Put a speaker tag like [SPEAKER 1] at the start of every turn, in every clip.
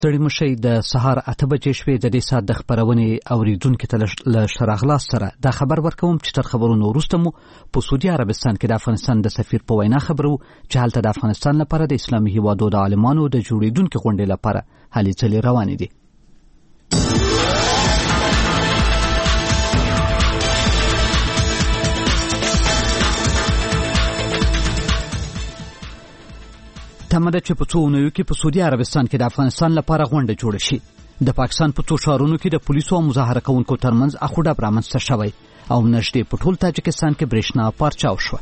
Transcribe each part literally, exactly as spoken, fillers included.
[SPEAKER 1] ستړي مشئ د سهار اته بجې شوې. د دې ساعت د خپرونې اوریدونکو ته له شراغلاس سره دا خبر ورکوم چې تر خبرونو وروسته مو په سعودي عربستان کې د افغانستان د سفیر په وینا خبرو چې هلته د افغانستان لپاره د اسلامي هیوادو د عالمانو د جوړېدونکو غونډې لپاره هلې ځلې روانې دي. تمه ده چې په څو اونیو کې په سعودي عربستان کې د افغانستان لپاره غونډه جوړه شي. د پاکستان په څو ښارونو کې د پولیسو او مظاهره کوونکو ترمنځ اخوډب رامنځته شوی او نږدې په ټول تاجکستان کې برېښنا پارچاو شوه.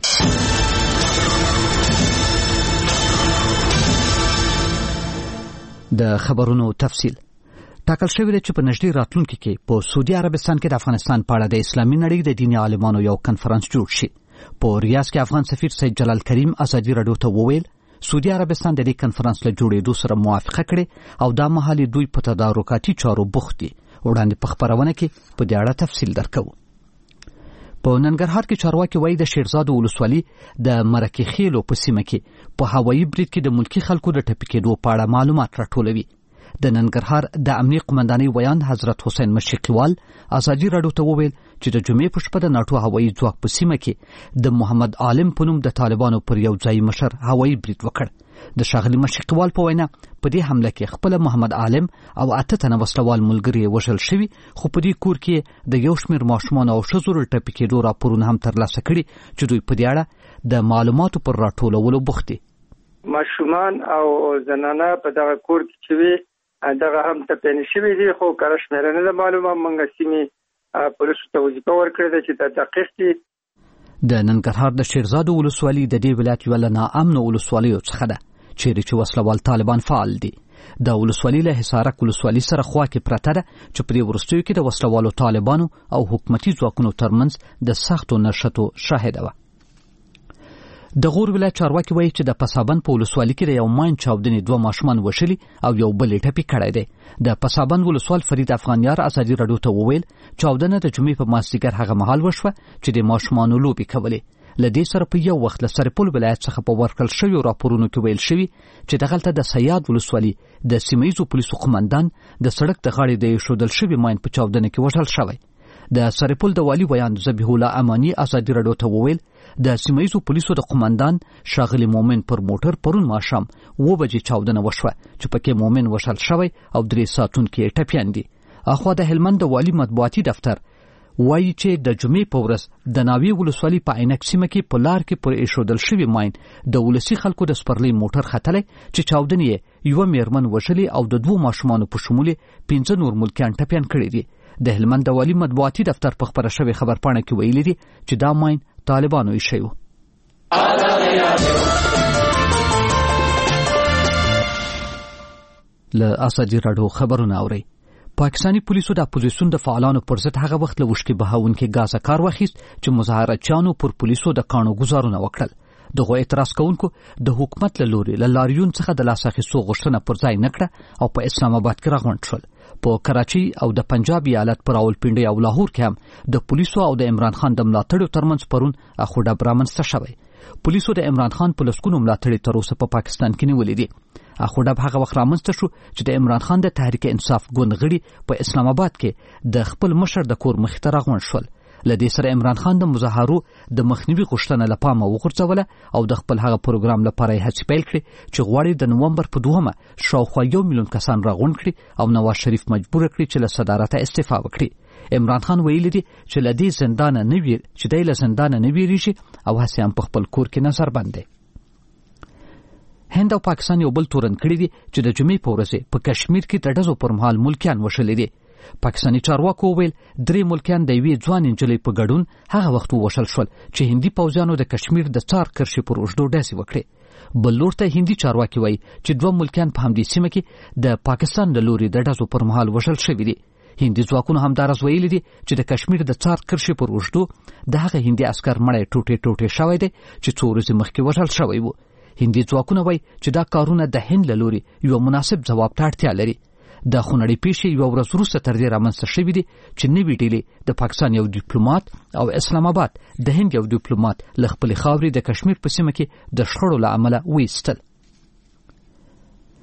[SPEAKER 1] د خبرونو تفصیل ټاکل شوی دی چې په نږدې راتلونکي کې په سعودي عربستان کې د افغانستان په اړه د اسلامي نړۍ د دیني عالمانو یو کنفرانس جوړ شي. په ریاض کې افغان سفیر سید جلال کریم ازادي راډیو ته وویل سعودي عربستان د دې کنفرانس له جوړېدو سره موافقه کړې او دا مهال دوی په تدارکاتي چارو بوخت دي. وړاندې په خبرونه کې په دې اړه تفصیل درکوو. په ننګرهار کې چارواکي وایي د شیرزاد ولسوالي د مرکې خیلو په سیمه کې په هوایي برید کې د ملکی خلکو د ټپي کېدو په اړه معلومات راټولوي. د ننګرهار د امنیي قومندانۍ ویان حضرت حسین مشیقیوال ازادي راډیو ته وویل چې د جمعې په شپه د ناټو هوایي ځواک په سیمه کې د محمد عالم په نوم د طالبانو پر یو ځایي مشر هوایي برید وکړ. د ښاغلي مشیقیوال په وینا په دې حمله کې خپل محمد عالم او اته تنه وسلوال ملګري وژل شوي، خو په دې کور کې د یو شمېر ماشومان او ښځو د ټپي کېدو راپورونه هم ترلاسه کړي چې دوی په دې اړه د معلوماتو پر راټولولو بوخت دي.
[SPEAKER 2] ماشومان او زنانه په دغه کور کې چې دغه هم ټپيان شوي دي، خو کله شمېره نه معلومه. موږ سیمې پولیسو ته وظیفه ورکړې ده چې د دقیق دي.
[SPEAKER 1] د ننګرهار د شیرزاد ولسوالي د دې ولایت یوه له ناامنو ولسوالیو څخه ده چیرې چې وسلوال طالبان فعال دي. د ولسوالي له حصارک ولسوالي سره خوا کې پرته ده چې په دې وروستیو کې د وسلوالو طالبانو او حکومتي ځواکونو ترمنځ د سختو نښتو شاهده وه. د غور ولایت چارواکي وایي چې د پسابند په ولسوالي کې د یو ماین چاودنې دوه ماشومان وشلي او یو بل یې ټپي کړی دی. د پسابند ولسوال فرید افغانیار ازادي راډیو ته وویل چاودنه د جمعې په مازدیګر هغه مهال وشوه چې د ماشومانو لوبې کولې. له دې سره په یو وخت له سرپل ولایت څخه په ورکړل شویو راپورونو کې ویل شوي چې دغلته د سیاد ولسوالي د سیمه ییزو پولیسو قمندان د سړک د غاړې د ایښودل شوي ماین په چاودنه کې وژل شوی. د سرپل د والي ویان ذبیح الله امانی ازادي راډیو ته وویل د سیمه ییزو پولیسو د قمندان ښاغلي مومن پر موټر پرون ماښام اوه بجې چاودنه وشوه چې پکې مومن وژل شوی او درې ساتونکي یې ټپیان دي. اخوا د هلمند د والي مطبوعاتي دفتر وایي چې د جمعې په ورځ د ناوې ولسوالي په عینک سیمه کې په لار کې پر ایښودل شوي ماین د ولسي خلکو د سپرلي موټر ختلی چې چاودنې یې یوه میرمن وژلې او د دوو ماشومانو په شمول یې پنځه نور ملکیان ټپیان کړي دي. د هلمند د والي مطبوعاتي دفتر په خبره شوې خبرپاڼه کې ویلي دي چې دا ماین طالبانو ایښی و. له ازادي راډیو خبرونه اورئ. پاکستاني پولیسو د اپوزیسیون د فعالانو پر ضد هغه وخت له وشکې بهاونکي ګازه کار واخیست چې مظاهرچیانو پر پولیسو د کاڼو ګزارونه وکړل. دغه اعتراض کوونکو د حکومت له لوري له لاریون څخه د لاس اخیستو غوښتنه پر ځای نه کړه او په اسلام آباد کې راغونډ شول. په کراچۍ او د پنجاب ایالت په راولپنډۍ او لاهور کې هم د پولیسو او د عمران خان د ملاتړو ترمنځ پرون اخوډب رامنځته شوی. پولیسو د عمران خان په لسګونو ملاتړي تر اوسه په پاکستان کې نیولي دي. اخوډب هغه وخت رامنځته شو چې د عمران خان د تحریک انصاف ګوند غړي په اسلام آباد کې د خپل مشر د کور مخې ته راغونډ شول. له دې سره عمران خان د مظاهرو د مخنیوي غوښتنه له پامه وغورځوله او د خپل هغه پروګرام لپاره یې هڅې پیل کړې چې غواړي د نومبر په دوهمه شاوخوا یو میلیون کسان راغونډ کړي او نواز شریف مجبور کړي چې له صدارته استعفا وکړي. عمران خان ویلي دي چې له دې زندانه نه ویر چې دی له زندانه نه ویریږي او هسې هم په خپل کور کې نظر بند دی. هند او پاکستان یو بل تورن کړي دي چې د جمعې په ورځ په کشمیر کې د ډزو پر مهال ملکیان وشلي دي. پاکستاني چارواکو وویل درې ملکیان د یوې ځوان نجلۍ په ګډون هغه وخت ووژل شول چې هندي پوځیانو د کشمیر د څار کرښې پر اوږدو ډزې وکړې. بل لور ته هندي چارواکي وایي چې دوه ملکیان په همدې سیمه کې د پاکستان له لوري د ډزو پر مهال وژل شوي دي. هندي ځواکونو همداراز ویلي دي چې د کشمیر د څار کرښې پر اوږدو د هغه هندي عسکر مړی ټوټې ټوټې شوی دی چې څو ورځې مخکې وژل شوی و. هندي ځواکونه وایي چې دا کارونه د هند له لوري یو مناسب ځواب ته اړتیا لري. د خونړۍ پیښې یوه ورځ وروسته تر دې رامنځته شوي دي چې نوې ډلې د پاکستان یو ډیپلومات او اسلام آباد د هند یو ډیپلومات له خپلې خاورې د کشمیر په سیمه کې د شخړو له امله وایستل.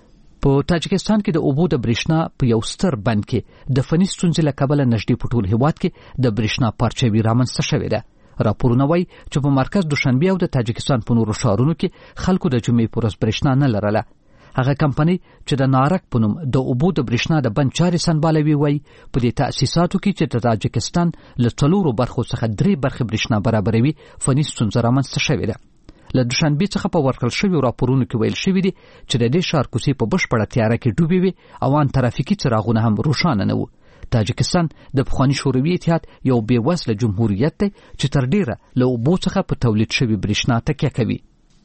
[SPEAKER 1] په تاجکستان کې د اوبو د برېښنا په یو ستر بند کې د فني ستونزې له کبله نږدې په ټول هېواد کې د برېښنا پارچاوي رامنځته شوې ده. راپورونه وایي چې په مرکز دوشنبه او د تاجکستان په نورو ښارونو کې خلکو د جمعې په ورځ برېښنا نه لرله. هغه کمپنۍ چې د نارک په نوم د اوبو د برېښنا د بند چارې سنبالوي وایي په دې تاسیساتو کې چې د تاجکستان له څلورو برخو څخه درې برخې برېښنا برابروي فني ستونزه رامنځته شوې ده. له دوشنبې څخه په ورکړل شویو راپورونو کې ویل شوي دي چې د دې ښار کوڅې په بشپړه تیاره کې ډوبې وي او ان ترافیکي څراغونه هم روښانه نه وو. تاجکستان د پخواني شوروي اتحاد یو بې وزله جمهوریت دی چې تر ډیره له اوبو څخه په تولید شوي برېښنا تکیه کوي.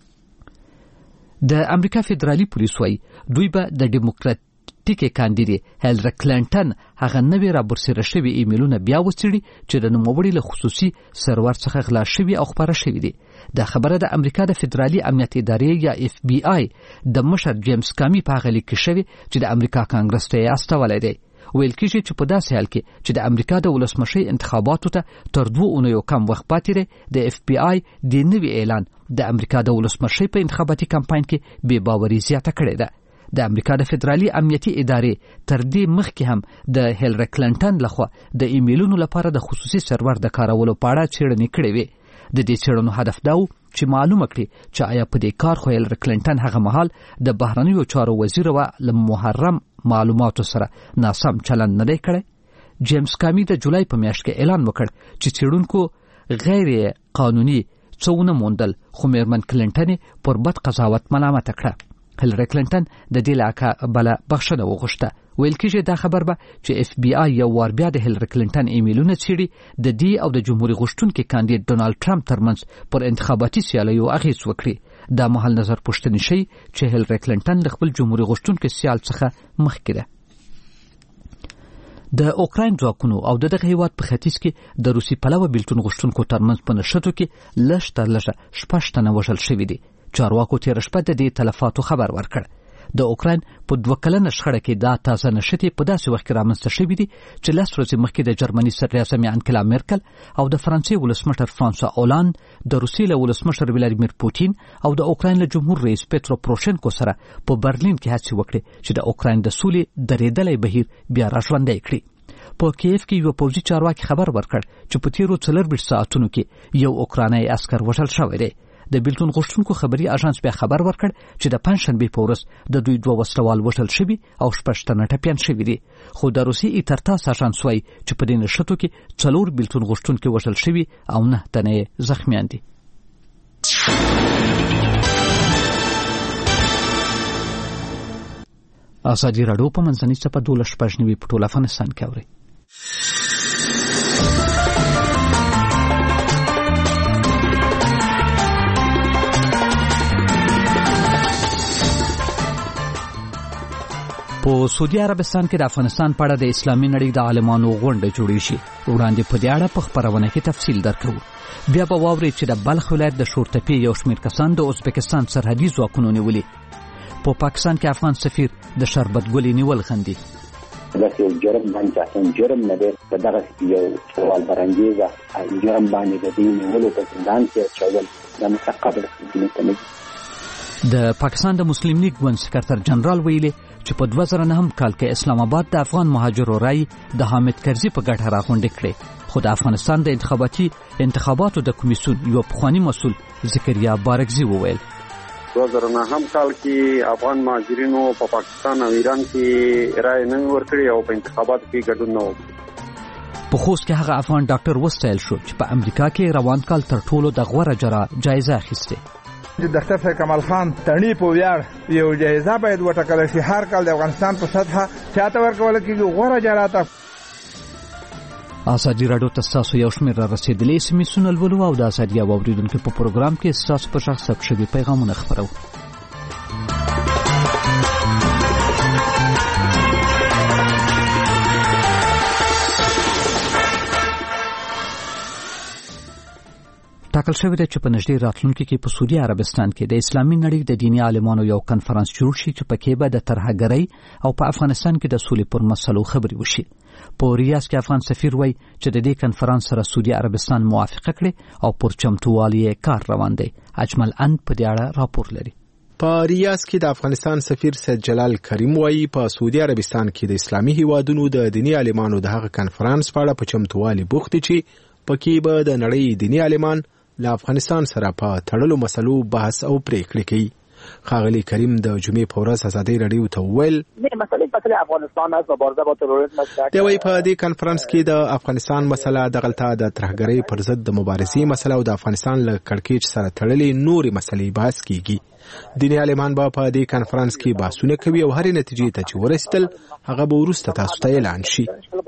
[SPEAKER 1] د امریکا فدرالي پولیس وایي دوی به د ډیموکراتیکې کاندیدې هیلری کلینټن هغه نوې رابرسېره شوي ایمیلونه بیا وڅېړي چې د نوموړي له خصوصي سرور څخه غلا شوي او خپاره شوي دي. دا خبره د امریکا د فدرالي امنیت ادارې یا اف بی آی د مشر جیمز کامي په هغه لیک کې شوې چې د امریکا کانګرس ته یې استولی دی. ویل کېږي چې په داسې حال کې چې د امریکا د ولسمشۍ انتخاباتو ته تر دوه اونیو کم وخت پاتې دی، د اف بی آی د نوي اعلان د امریکا د ولسمشۍ په انتخاباتي کمپاین کې بې باوري زیاته کړې ده. د امریکا د فدرالي امنیتي ادارې تر دې مخکې هم د هیلری کلینټن لخوا د ایمیلونو لپاره د خصوصي سرور د کارولو په اړه څېړنې کړې وې. د دې څېړنو هدف دا و چې معلومه کړي چې آیا په دې کار خو هیلری کلینټن هغه مهال د بهرنیو چارو وزیر و له محرم معلوماتو سره ناسم چلند نه دی کړی. جیمز کامي د جولای په میاشت کې اعلان وکړ چې څېړونکو غیر قانوني څه ونه موندل، خو میرمن کلینټن پر بد قضاوت ملامته کړه. هیلری کلینټن د دې له کبله بخښنه وغوښته. ویل کېږي دا خبر به چې اف بی آی یو وار بیا د هیلری کلینټن ایمیلونه څېړي د دې او د جمهوریت غوښتونکي کاندید ډونالد ټرمپ ترمنځ پر انتخاباتي سیالیو اغېز وکړي. دا مهال نظر پوښتنې شي چې هیلری کلینټن له خپل جمهوریت غوښتونکي سیال څخه مخکې ده. د اوکراین ځواکونو او د دغه هیواد په ختیځ کې د روسي پلوه بیلتون غوښتونکو ترمنځ په نښتو کې لږ تر لږه شپږ تنه وژل شوي دي. چارواکو تېره شپه د دې تلفاتو خبر ورکړ. د اوکراین په دوه کلنه شخړه کې دا تازه نښتې په داسې وخت کې رامنځته شوي دي چې لس ورځې مخکې د جرمني صدراعظم انګلا میرکل او د فرانسې ولسمشر فرانسوا اولاند د روسیې له ولسمشر ولادیمیر پوتین او د اوکراین له جمهور رئیس پیترو پروشنکو سره په برلین کې هڅې وکړې چې د اوکراین د سولې درېدلی بهیر بیا راژوندی کړي. په کیف کې یو پوځي چارواکي خبر ورکړ چې په تیرو څلورویشت ساعتونو کې یو اوکراني عسکر وژل شوی دی. د بیلتون غوښتونکو خبري اژانس بیا خبر ورکړ چې د پنځشنبې په ورځ د دوی دوه وسلوال وژل شوي او شپږ تنه ټپیان شوي دي. خو د روسیې ایترتاس اژانس وایي چې په دې نښتو کې څلور بیلتون غوښتونکي وژل شوي او نه تنه زخمیان دي. ازادي راډیو په منځنۍ څپه دولس شپږ نوي په ټول افغانستان کې اوري. په سعودي عربستان کې د افغانستان په اړه د اسلامي نړۍ د عالمانو غونډه جوړې شي. وړاندې په دې اړه په خبرونه کې تفصیل درکوو. بیا به واورئ چې د بلخ ولایت د شورتپې یو شمېر کسان د ازبکستان سرحدي ځواکونو نیولي. په پاکستان کې افغان سفیر د شربت ګلې نیول غندي.
[SPEAKER 3] داسې جرم باندې اصلا جرم نه دی، په دغه یو سوال برانګیزه جرم باندې د دې نیولو په زندان کې اچول دا متقابل خدمت نه.
[SPEAKER 1] د پاکستان د مسلم لیگ ګوند سکرټر جنرال ویلي چې په دوه زره نهم کال کې اسلام آباد د افغان مهاجرو رای د حامد کرزي په ګټه راغونډې کړې. خو د افغانستان د انتخاباتي انتخاباتو د کمیسیون یو پخوانی مسؤل ذکریا بارکزي وویل
[SPEAKER 4] دوه زره نهم کال کې افغان مهاجرینو په پاکستان او ایران کې رای نه ورکړي او په انتخاباتو کې ګډون نه وکړي.
[SPEAKER 1] په خوست کې هغه افغان ډاکټر وستایل شو چې په امریکا کې روان کال تر ټولو د غوره جرا جایزه اخیسته.
[SPEAKER 5] ډاکټر صاحب کمال خان تڼي په ویاړ یو جایزه باید وټاکل شي. هر کال د افغانستان په سطحه چاته ورکول کېږي غوره جرا ته. ازادي راډیو ته تاسو یو شمېر را رسېدلي سمیسونه لولو او د ازادي اوریدونکو په پروګرام کې تاسو په شخص ثبت شوي پیغامونه خبرو. ټاکل شوی دی چې په نږدې راتلونکي کې په سعودي عربستان کې د اسلامي نړۍ د دیني عالمانو یو کنفرانس جوړ شي چې پکې به د ترهګرۍ او په افغانستان کې د سولې پر مسلو خبرې وشي. په ریاض کې افغان سفیر وایي چې د دې کنفرانس سره سعودي عربستان موافقه کړې او پر چمتووالي کار روان دی. اجمل اند په دې اړه راپور لري.
[SPEAKER 6] په ریاض کې د افغانستان سفیر سید جلال کریم وایي په سعودي عربستان کې د اسلامي هیوادونو د دینی عالمانو د هغه کنفرانس په اړه په چمتووالي بوخت دي چې پکې به د نړۍ دینی عالمان له افغانستان سره په تړلو مسلو بحث او پریکړې کوي. خاغلی کریم د جمعې په ورځ ازادي رادیو ته وویل
[SPEAKER 7] مسلې مسلې افغانستان از مبارزه با تروریسم است.
[SPEAKER 6] دی وايي په دې کنفرانس کې د افغانستان مسله د غلطه د ترهګرۍ پر ضد د مبارزې مسله او د افغانستان له کړکېچ سره تړلې نورې مسلې بحث کیږي. دیني عالمان به په دې کنفرانس کې بحثونه کوي او هرې نتیجې ته چې ورسېدل هغه به وروسته تاسو ته اعلان شي.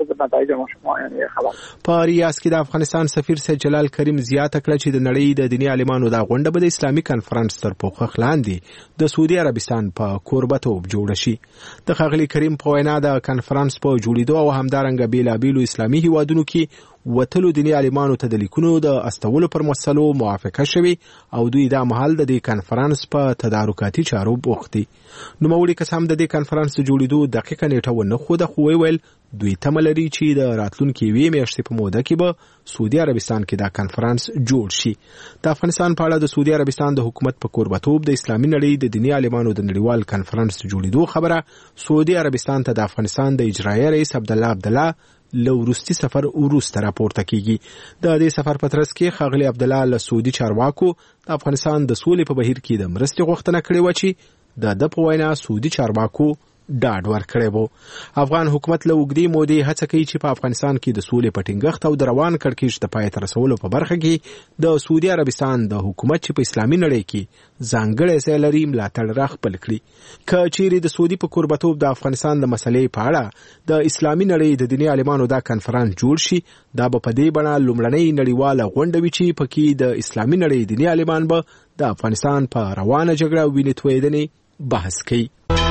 [SPEAKER 6] په ریاض کې د افغانستان سفیر سید جلال کریم زیاته کړه چې د نړۍ د دیني عالمانو د غونډه به د اسلامي کنفرانس تر پوښښ لاندې د سعودي عربستان په کوربتوب جوړ شي. د خاغلی کریم په وینا د کنفرانس په جوړېدو او همدارنګه بیلابیلو اسلامي هیوادونو کې وتلو دیني عالمانو ته د لیکونو د استولو پر مسلو موافقه شوي او دوی دا مهال د دې کنفرانس په تدارکاتي چارو بوخت دي. نوموړي کسان د دې کنفرانس د جوړېدو دقیقه نیټه ونه ښوده، خو ویل دوی تمه لري چې د راتلونکي یوې میاشتې په موده کې به سعودي عربستان کې دا کنفرانس جوړ شي. د افغانستان په اړه د سعودي عربستان د حکومت په کوربتوب د اسلامي نړۍ د دیني عالمانو د نړیوال کنفرانس جوړېدو خبره سعودي عربستان ته د افغانستان د اجرایي رئیس عبدالله عبدالله له وروستي سفر وروسته راپورته کیږي. د دې سفر په ترڅ کې ښاغلي عبدالله له سعودي چارواکو د افغانستان د سولې په بهیر کې د مرستې غوښتنه کړې وه چې د ده په وینا سعودي چارواکو ډاډ ورکړی وو. افغان حکومت له اوږدې مودې هڅه کوي چې په افغانستان کې د سولې په ټینګښت او د روان کړکېچ د پای ته رسولو په برخه کې د سعودي عربستان د حکومت چې په اسلامي نړۍ کې ځانګړی ځای لري ملاتړ راخپل کړي. که چیرې د سعودي په کوربتوب د افغانستان د مسلې په اړه د اسلامي نړۍ د دیني عالمانو دا کنفرانس جوړ شي، دا به په دې بڼه لومړنۍ نړیواله غونډه وي چې پکې د اسلامي نړۍ دیني عالمان به د افغانستان په روانه جګړه او وینې تویېدنې بحث کوي.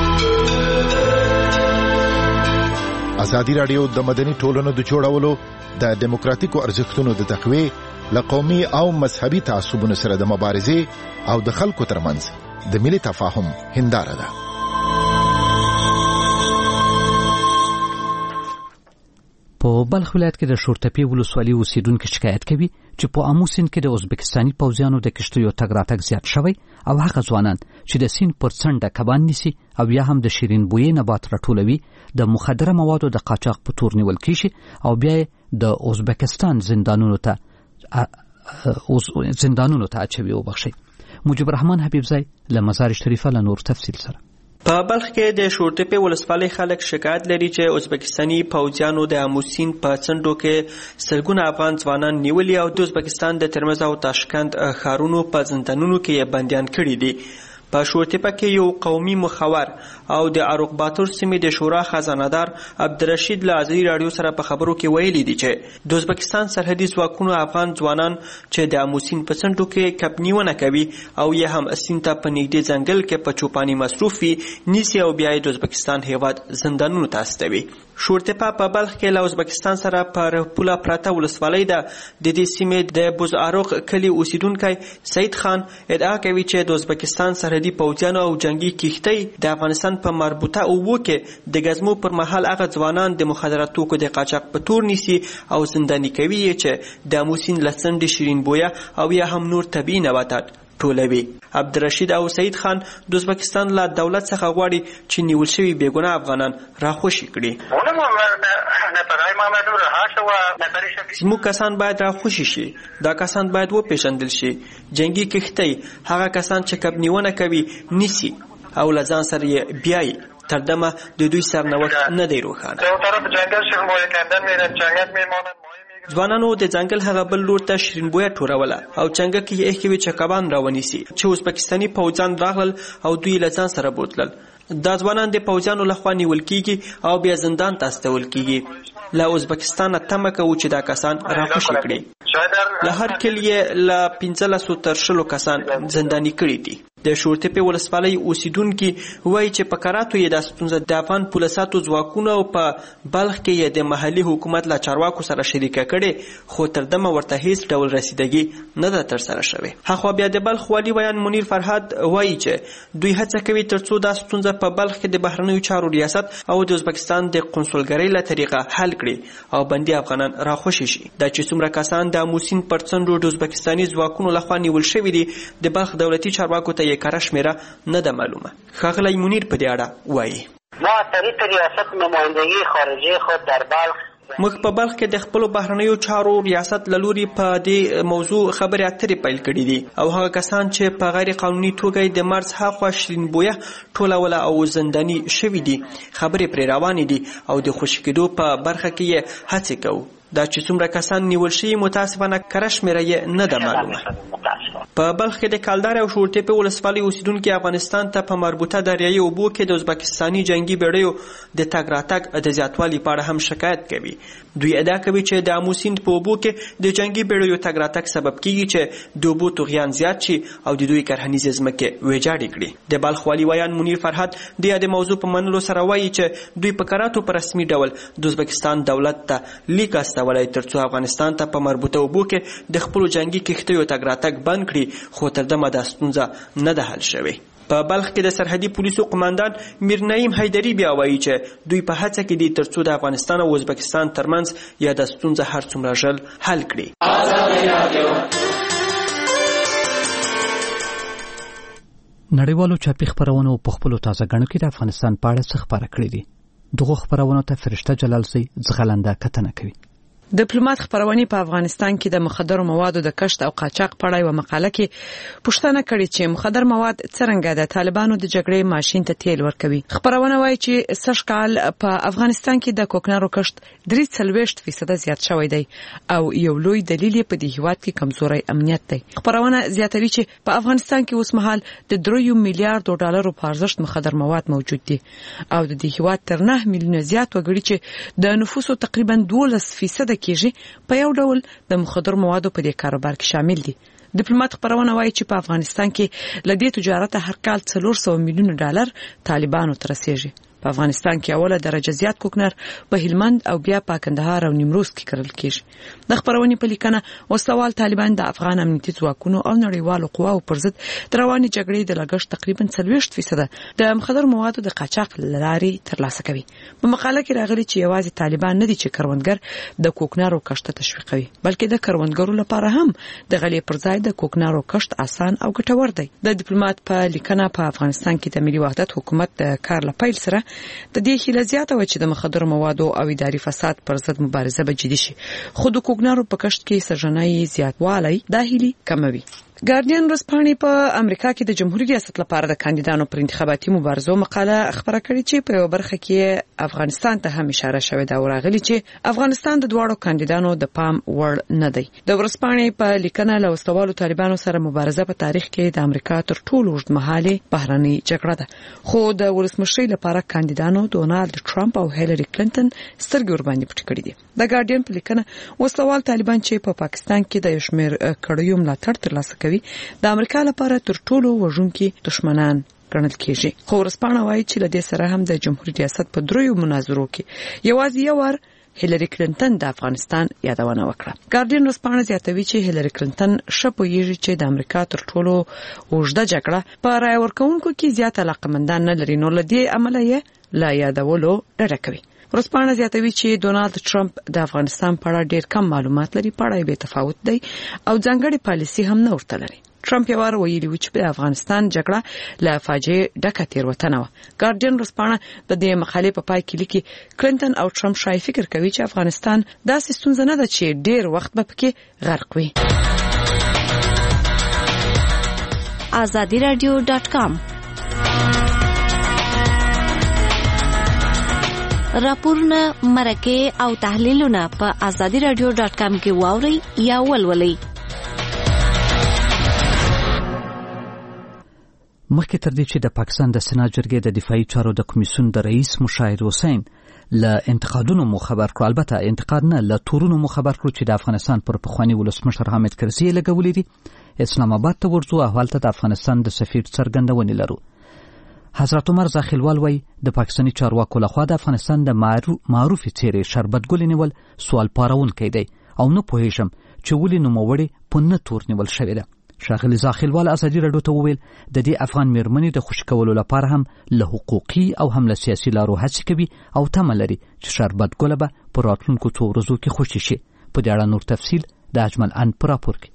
[SPEAKER 8] ازادي رادیو د مدني ټولنو د جوړولو د دیموکراتیکو ارزښتونو د تقویې له قومي او مذهبي تعصبونو سره د مبارزې او د خلکو ترمنځ د ملي تفاهم هنداره ده.
[SPEAKER 1] په بلخ ولایت کې د شورتپې ولسوالۍ اوسیدونکو شکایت کوي چې په آمو سیند کې د ازبکستاني پوځیانو د کشتیو تګ راتګ زیات شوی او هغه ځوانان چې د سیند پر څنډه کبان نیسي او یا هم د شیرین بویې نبات راټولوي د مخدره موادو د قاچاق په تور نیول کیږي او بیا د ازبکستان زندانونو ته زندانونو ته اچوي. وبخښئ. مجيب الرحمن حبیبزی له مزار شریفه له نور تفصیل سره.
[SPEAKER 9] په بلخ کې د شورتپې ولسوالۍ خلک شکایت لري چې ازبکستاني پوځیانو د آمو سیند په څنډو کې سلګونه افغان ځوانان نیولي او د ازبکستان د ترمز او تاشکند ښارونو په زندانونو کې بندیان کړي دي. په شورتپه کې یو قومي مخور او د عروق باتور سیمې د شورا خزانه‌دار عبدالرشید له ازادي رادیو سره په خبرو کې ویلي دي چې د ازبکستان سرحدي ځواکونو افغان ځوانان چې د آمو سیند په څنډو کې کبنیونه کوي او یا هم سیند ته په نږدې ځنګل کې په چوپاني مصروف وي نیسي او بیا د ازبکستان هیواد زندانونو ته استوي. شورتپه په بلخ کې له ازبکستان سره پر پوله پراته ولسوالۍ ده. د دې سیمې د بوزعروق کلي اوسیدونکی سید خان ادعا کوي چې د ازبکستان سرحدي پوځیانو او جنگي کښتۍ د افغانستان په مربوطه اوبو کې د ګزمو پر مهال هغه ځوانان د مخدره توکو د قاچاق په تور نیسي او زنداني کوي چې د آمو سیند له څنډې شیرین بویه او یا هم نور طبیعي نباتات ټولوي. عبدالرشید او سید خان د ازبکستان له دولت څخه غواړي چې نیول شوي بېګناه افغانان راخوشي کړي. زموږ کسان باید راخوشي شي، دا کسان باید وپېژندل شي. جنگي کښتۍ هغه کسان چې کبنیونه کوي نیسي او له ځان سره یې بیایي. تر دمه د دوی سرنوشت نه دی روښانه. ځوانانو د ځنګل هغه بل لور ته شیرین بویه ټوروله او چنګه کې یې ایښې وې چې کبان راونیسي چې ازبکستاني پوځیان راغلل او دوی له ځان سره بوتلل. دا ځوانان د پوځیانو لخوا نیول کیږي او بیا زندان ته استول کیږي. له ازبکستانه تمه کوو چې دا کسان راخوشي کړي. له هر کلي یې له پنځلسو تر شلو کسان زنداني کړي دي. د شورتپې ولسوالۍ اوسیدونکي وایي چې په کراتو یې دا ستونزه د افغان پولیساتو ځواکونو او په بلخ کې یې د محلي حکومت له چارواکو سره شریکه کړې، خو تر دمه ورته هیڅ ډول رسیدګي نه ده ترسره شوې. هخوا بیا د بلخ والي ویان منیر فرهاد وایي چې دوی هڅه کوي ترڅو دا ستونزه په بلخ کې د بهرنیو چارو ریاست او د ازبکستان د قونسلګرۍ له طریقه حل کړي او بندي افغانان راخوشي شي. دا چې څومره کسان د آمو سیند پر څنډو د ازبکستاني ځواکونو لخوا نیول شوي دي، د بلخ دولتي چارواکو ته یې کره شمیره نه ده معلومه. ښاغلی منیر په دې اړه وایي:
[SPEAKER 10] ما طریق ریاست نمایندگی خارجی خود در بلخ
[SPEAKER 9] موږ په بلخ کې د خپل بهرنیو چارو ریاست لوري په دې موضوع خبرې اترې پیل کړې دي او هغه کسان چې په غیر قانوني توګه د مرز هاخوا شیرین بویه ټولول او زنداني شوي دي خبرې پرې روانې دي او د خوشي کېدو په برخه کې یې هڅې کوو. دا چې څومره کسان نیول شوي متاسفانه کره شمېره یې نه ده معلومه. په بلخ کې د کلدار او شورتېپې ولسوالۍ اوسیدونکي افغانستان ته په مربوطه دریایي اوبو کې د ازبکستاني جنګي بیړیو د تګ راتګ د زیاتوالي په اړه هم شکایت کوي. دوی ادعا کوي چې د آمو سیند په اوبو کې د جنګي بیړیو تګ راتګ سبب کیږي چې د اوبو طغیان زیات شي او د دوی کرهنیزې ځمکې ویجاړې کړي. د بلخ والي ویان منیر فرهاد د یادې موضوع په منلو سره وایي چې دوی په کراتو په رسمي ډول د ازبکستان دولت ته لیک استولی ترڅو افغانستان ته په مربوطه اوبو کې د خپلو جنګي کښتیو تګ راتګ بند کړي، خو تر دمه دا ستونزه نه ده حل شوې. په بلخ کې د سرحدي پولیسو قماندان میر نعیم حیدري بیا وایي چې دوی په هڅه کې دي ترڅو د افغانستان او ازبکستان ترمنځ یا د ستونزه هر څومره ژر حل کړي.
[SPEAKER 1] نړیوالو چاپي خپرونو په خپلو تازه ګڼو کې د افغانستان په اړه څه خپاره کړي دي. دغو خپرونو ته فرشته جلالزی ځغلنده کتنه کوي.
[SPEAKER 11] ډیپلوماټ خبرونې په افغانستان کې د مخدرو موادو د کشت او قاچاق په اړه یوه مقاله کې پوښتنه کړې چې مخدر مواد څرنګه د طالبانو د جګړې ماشین ته تیل ورکوي. خبرونه وایي چې سږ کال په افغانستان کې د کوکنارو کشت درې څلوېښت فیصده زیات شوی دی او یو لوی دلیل یې په دې هیواد کې کمزوری امنیت دی. خبرونه زیاتوي چې په افغانستان کې اوس مهال د درې میلیارډ ډالرو په ارزښت مخدر مواد موجود دي او د دې هیواد تر نه میلیونه زیات وګړي چې د نفوسو تقریبا دولس فیصده کېږي په یو ډول د مخدر موادو په دې کاروبار کې شامل دي. ډیپلوماټ خبرونه وایي چې په افغانستان کې لدې تجارت هر کال څلور سوه میلیونه ډالر طالبانو ته رسیږي. په افغانستان کې اوله درجه زیات کوکنار په هلمند او بیا په کندهار او نیمروز کې کرل کېږي. د خبرونې په لیکنه وسوال طالبان د افغان امنیتي ځواکونو او نړیوالو قواو پر ضد د روانې جګړې د لګښت تقریبا څلوېښت فیصده د مخدر موادو د قاچاق له لارې ترلاسه کوي. په مقاله کې راغلي چې یوازې طالبان نه دي چې کروندګر د کوکنارو کښت تشویقوي، بلکې د کروندګرو لپاره هم د غلې پر ځای د کوکنارو کښت آسان او ګټور دی. د ډیپلوماټ په لیکنه په افغانستان کې د ملي وحدت حکومت د کار لپاره سره د دې هیله زیاته و چې د مخدر موادو او اداري فساد پر ضد مبارزه به جدي شي، خو د کوکنارو په کښت کې سرژنای زیاتوالی دا هیلې کموي. ګارډین ورځپاڼې په امریکا کې د جمهوریت ریاست لپاره د کاندیدانو پر انتخاباتي مبارزو مقاله خبره کړې چې په یو برخه کې افغانستان ته هم اشاره شوې ده او راغلي چې افغانستان د دواړو کاندیدانو د پام وړ نه دی. د ورځپاڼې په لیکنه له وسلوالو طالبانو سره مبارزه په تاریخ کې د امریکا تر ټولو اوږدمهالې بهرنۍ جګړه ده، خو د ولسمشرۍ لپاره کاندیدانو ډونالد ټرمپ او هیلری کلینټن سترګې ورباندې پټې کړې دي. د ګارډین په لیکنه وسلوال طالبان چې په پاکستان کې د یو شمېر کړیو ملاتړ ترلاسه کوي د امریکا لپاره تر ټولو وژونکي دشمنان ګڼل کېږي. خو ورځپاڼه وایي چې له دې سره هم د جمهوریت ریاست په دریو مناظرو کې یوازې یو وار هیلری کلینټن د افغانستان یادونه وکړه. ګارډین ورځپاڼه زیاتوي چې هیلری کلینټن ښه پوهیږي چې د امریکا تر ټولو اوږده جګړه په رایه ورکوونکو کې زیات علاقمندان نه لري، نو له دې امله یې له یادولو ډډه کوي. ورځپاڼه زیاتوي چې ډونالد ټرمپ د افغانستان په اړه ډېر کم معلومات لري، په اړه یې بې تفاوت دی او ځانګړې پالیسي هم نه ورته لري. ټرمپ یو وار ویلي و چې په افغانستان جګړه له فاجعې ډکه تېروتنه وه. ګارډین ورځپاڼه د دې مقالې په پای کې لیکي کلینټن او ټرمپ شاید فکر کوي چې افغانستان داسې ستونزه نه ده چې ډېر وخت به پکې غرق وي.
[SPEAKER 12] آزادي رادیو ډاټ کام راپورونه، مرکې او تحلیلونه په آزادي رادیو ډاټ کام کې واورئ یا ولولئ.
[SPEAKER 1] مخکې تر دې چې د پاکستان د سنا جرګې د دفاعي چارو د کمیسیون د رئیس مشاهد حسین له انتقادونو مو خبر کړ، البته انتقاد نه له تورونو مو خبر کړ چې د افغانستان پر پخوانی ولسمشر حامد کرزي لګولې دي. اسلام آباد ته ورځو، احوال ته د افغانستان د سفیر څرګندونې لرو. حضرت عمر زاخیلوال وای د پاکستاني چارواکو لخوا د افغانستان د معروفي څیرې شربت ګل نیول سوال پارونکی دی او نه پوهیږم چې ولې نوموړی په نه تور نیول شوی ده. ښاغلي زاخیلوال ازادي راډیو ته وویل د دې افغان میرمنې د خوشي کولو لپاره هم له حقوقي او هم له سیاسي لارو هڅې کوي او تمه لري چې شربت ګله به په راتلونکو څو ورځو کې خوشي شي. په دې اړه نور تفصیل د اجمل ان په راپور کې.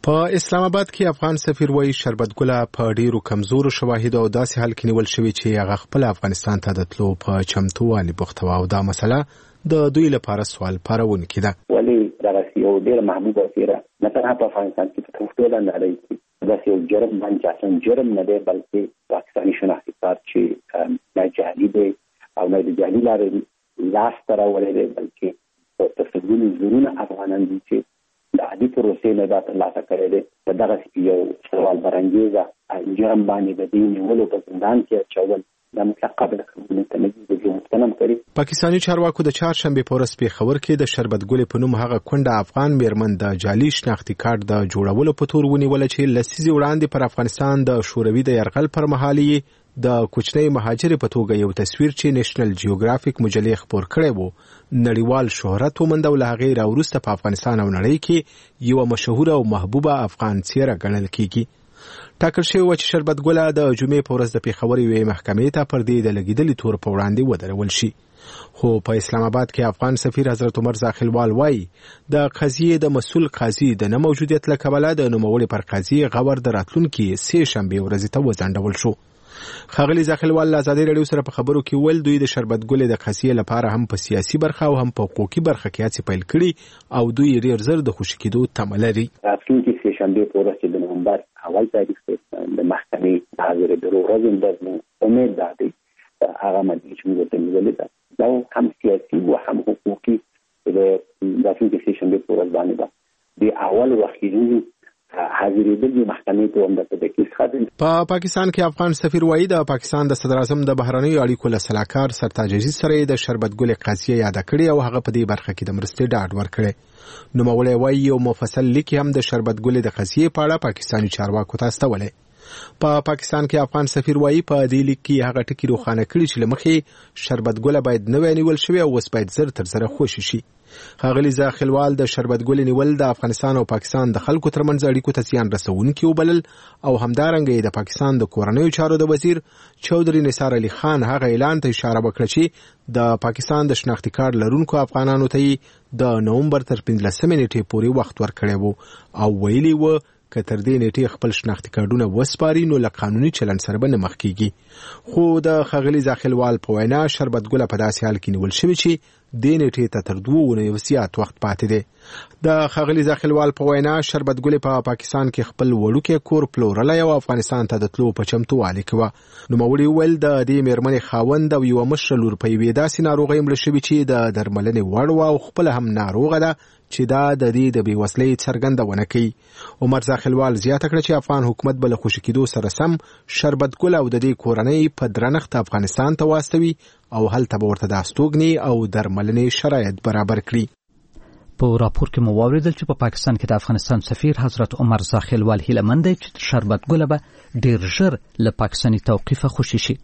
[SPEAKER 6] په اسلام آباد کې افغان سفیر وایي شربت ګله په ډیرو کمزورو شواهدو او داسې حال کې نیول شوی چې هغه خپل افغانستان ته د تلو په چمتووالي بوخته او دا مسله د دوی لپاره سوال پارونکې ده.
[SPEAKER 3] ولی دغه یو ډیر محبوبه سیره نه تنها په افغانستان کې په ټوله نړۍ کې دا یو جرم باندې اصلا جرم نه دی بلکې پاکستاني شناختی کارت چې نه جعلي دی او نه د جعلي لارې لاس ته راوړی دی بلکې په تصورونو زرونه افغانان دي چې د عادي پروسې نه دا ترلاسه کړی دی. په دغه یو سوال برانګیزه جرم باندې د دې نیولو په زندان کې اچول دا مطلق قابل قبول نه دی د محترم کړي.
[SPEAKER 6] پاکستاني چارواکو د چهارشنبه په ورځ پیښور کې د شربت ګلې په نوم هغه کونډه افغان میرمن د جعلي شناختی کارت د جوړولو په تور ونیول چې لسیزې وړاندې پر افغانستان د شوروي د یرغل پر مهال د کوچنی مهاجر په توګه یو تصویر چې نېشنل جیوګرافیک مجلې خپور کړی وو نړیوال شهرت وموند او له هغې راوروسته په افغانستان او نړۍ کې یو مشهوره او محبوبه افغان څیره ګڼل کیږي. ټاکل شوی و چې شربت ګله د جمعې په ورځ د پیښور یوې محکمې ته پر دې د لګېدلي تور په وړاندې ودرول شي. خو په اسلام آباد کې افغان سفیر حضرت عمر زاخیلوال وایي د قضیې د مسؤل قاضي د نه موجودیت له کبله د نوموړي پر قاضي غور د راتلونکي سې شنبې ورځې ته وځنډول شو. ښاغلي زاخیلوال له ازادي راډیو سره په خبرو کې ویل دوی د شربت ګلې د قضیې لپاره هم په سیاسي برخه او هم په حقوقي برخه کې هڅې پیل کړي او دوی ډېر ژر د خوشي کېدو تمه لري.
[SPEAKER 3] راتلونکي سې شنبې په ورځ چې د نومبر اول تاریخ د محکمې د حاضرېدلو ورځ ده زموږ امید دا دی هغه مدې چې موږ ورته نیولې ده دا هم سیاسي او هم حقوقي د راتلونکي سې شنبې په ورځ باندې ده د اول وخت حاضرېدل محکمې ته هم د تدقیق خاطر.
[SPEAKER 6] په پاکستان کې افغان سفیر وایي د پاکستان د صدر اعظم د بهرنیو اړیکو له سلاکار سرتاج عزیز سره د شربت ګلې قضیه یاد کړې او هغه په دې برخه کې د مرستې ډاډ ورکړي. نوموړی وایي یو مفصل لیک هم د شربت ګلې د قضیې په اړه پاکستاني چارواکو ته استولی. په پاکستان کې افغان سفیر وایي په دې لیک کې هغه ټکي روښانه کړي چې له مخې شربت ګله باید نه وای نیول شوی او اوس باید زر تر زره خوشي شي. ښاغلي زاخیلوال د شربت ګلې نیول د افغانستان او پاکستان د خلکو ترمنځ اړیکو ته زیان رسونکي وبلل او همدارنګه د پاکستان د کورنیو چارو د وزیر چودري نثار علي خان هغه اعلان ته اشاره وکړه چې د پاکستان د شناختی کارت لرونکو افغانانو ته د نومبر تر پنځلسمې نیټې پورې وخت ورکړی وو او ویلي و که تر دې نیټې خپل شناختی کارتونه وسپاري نو له قانوني چلند سره به نه مخ کیږي. خو د ښاغلي زاخیلوال په وینا شربت ګله په داسې حال کې نیول شوی چې دې نیټې ته تر دوه اونیو زیات وخت پاتې دی. د ښاغلي زاخیلوال په وینا شربت ګلې په پاکستان کې خپل وړوکی کور پلورلی او افغانستان ته د تلو په چمتووالي کې وه. نوموړي وویل د دې میرمنې خاوند او یوه مشره لور په یوې داسې ناروغۍ مړه شوې چې د درملنې وړ وه او خپله هم ناروغه ده چې دا د دې د بېوسلۍ څرګندونه کوي. عمر زاخیلوال زیاته کړه چې افغان حکومت به له خوشي کېدو سره سم شربت ګل او د دې کورنۍ په درنښت افغانستان ته واستوي او هلته به ورته د استوګنې او درملنې شرایط برابر کړي.
[SPEAKER 1] په راپور کې مو واوریدل چې په پاکستان کې د افغانستان سفیر حضرت عمر زاخیلوال هیلهمند دی چې شربت ګل به ډیر ژر له پاکستاني توقیفه خوشي شي.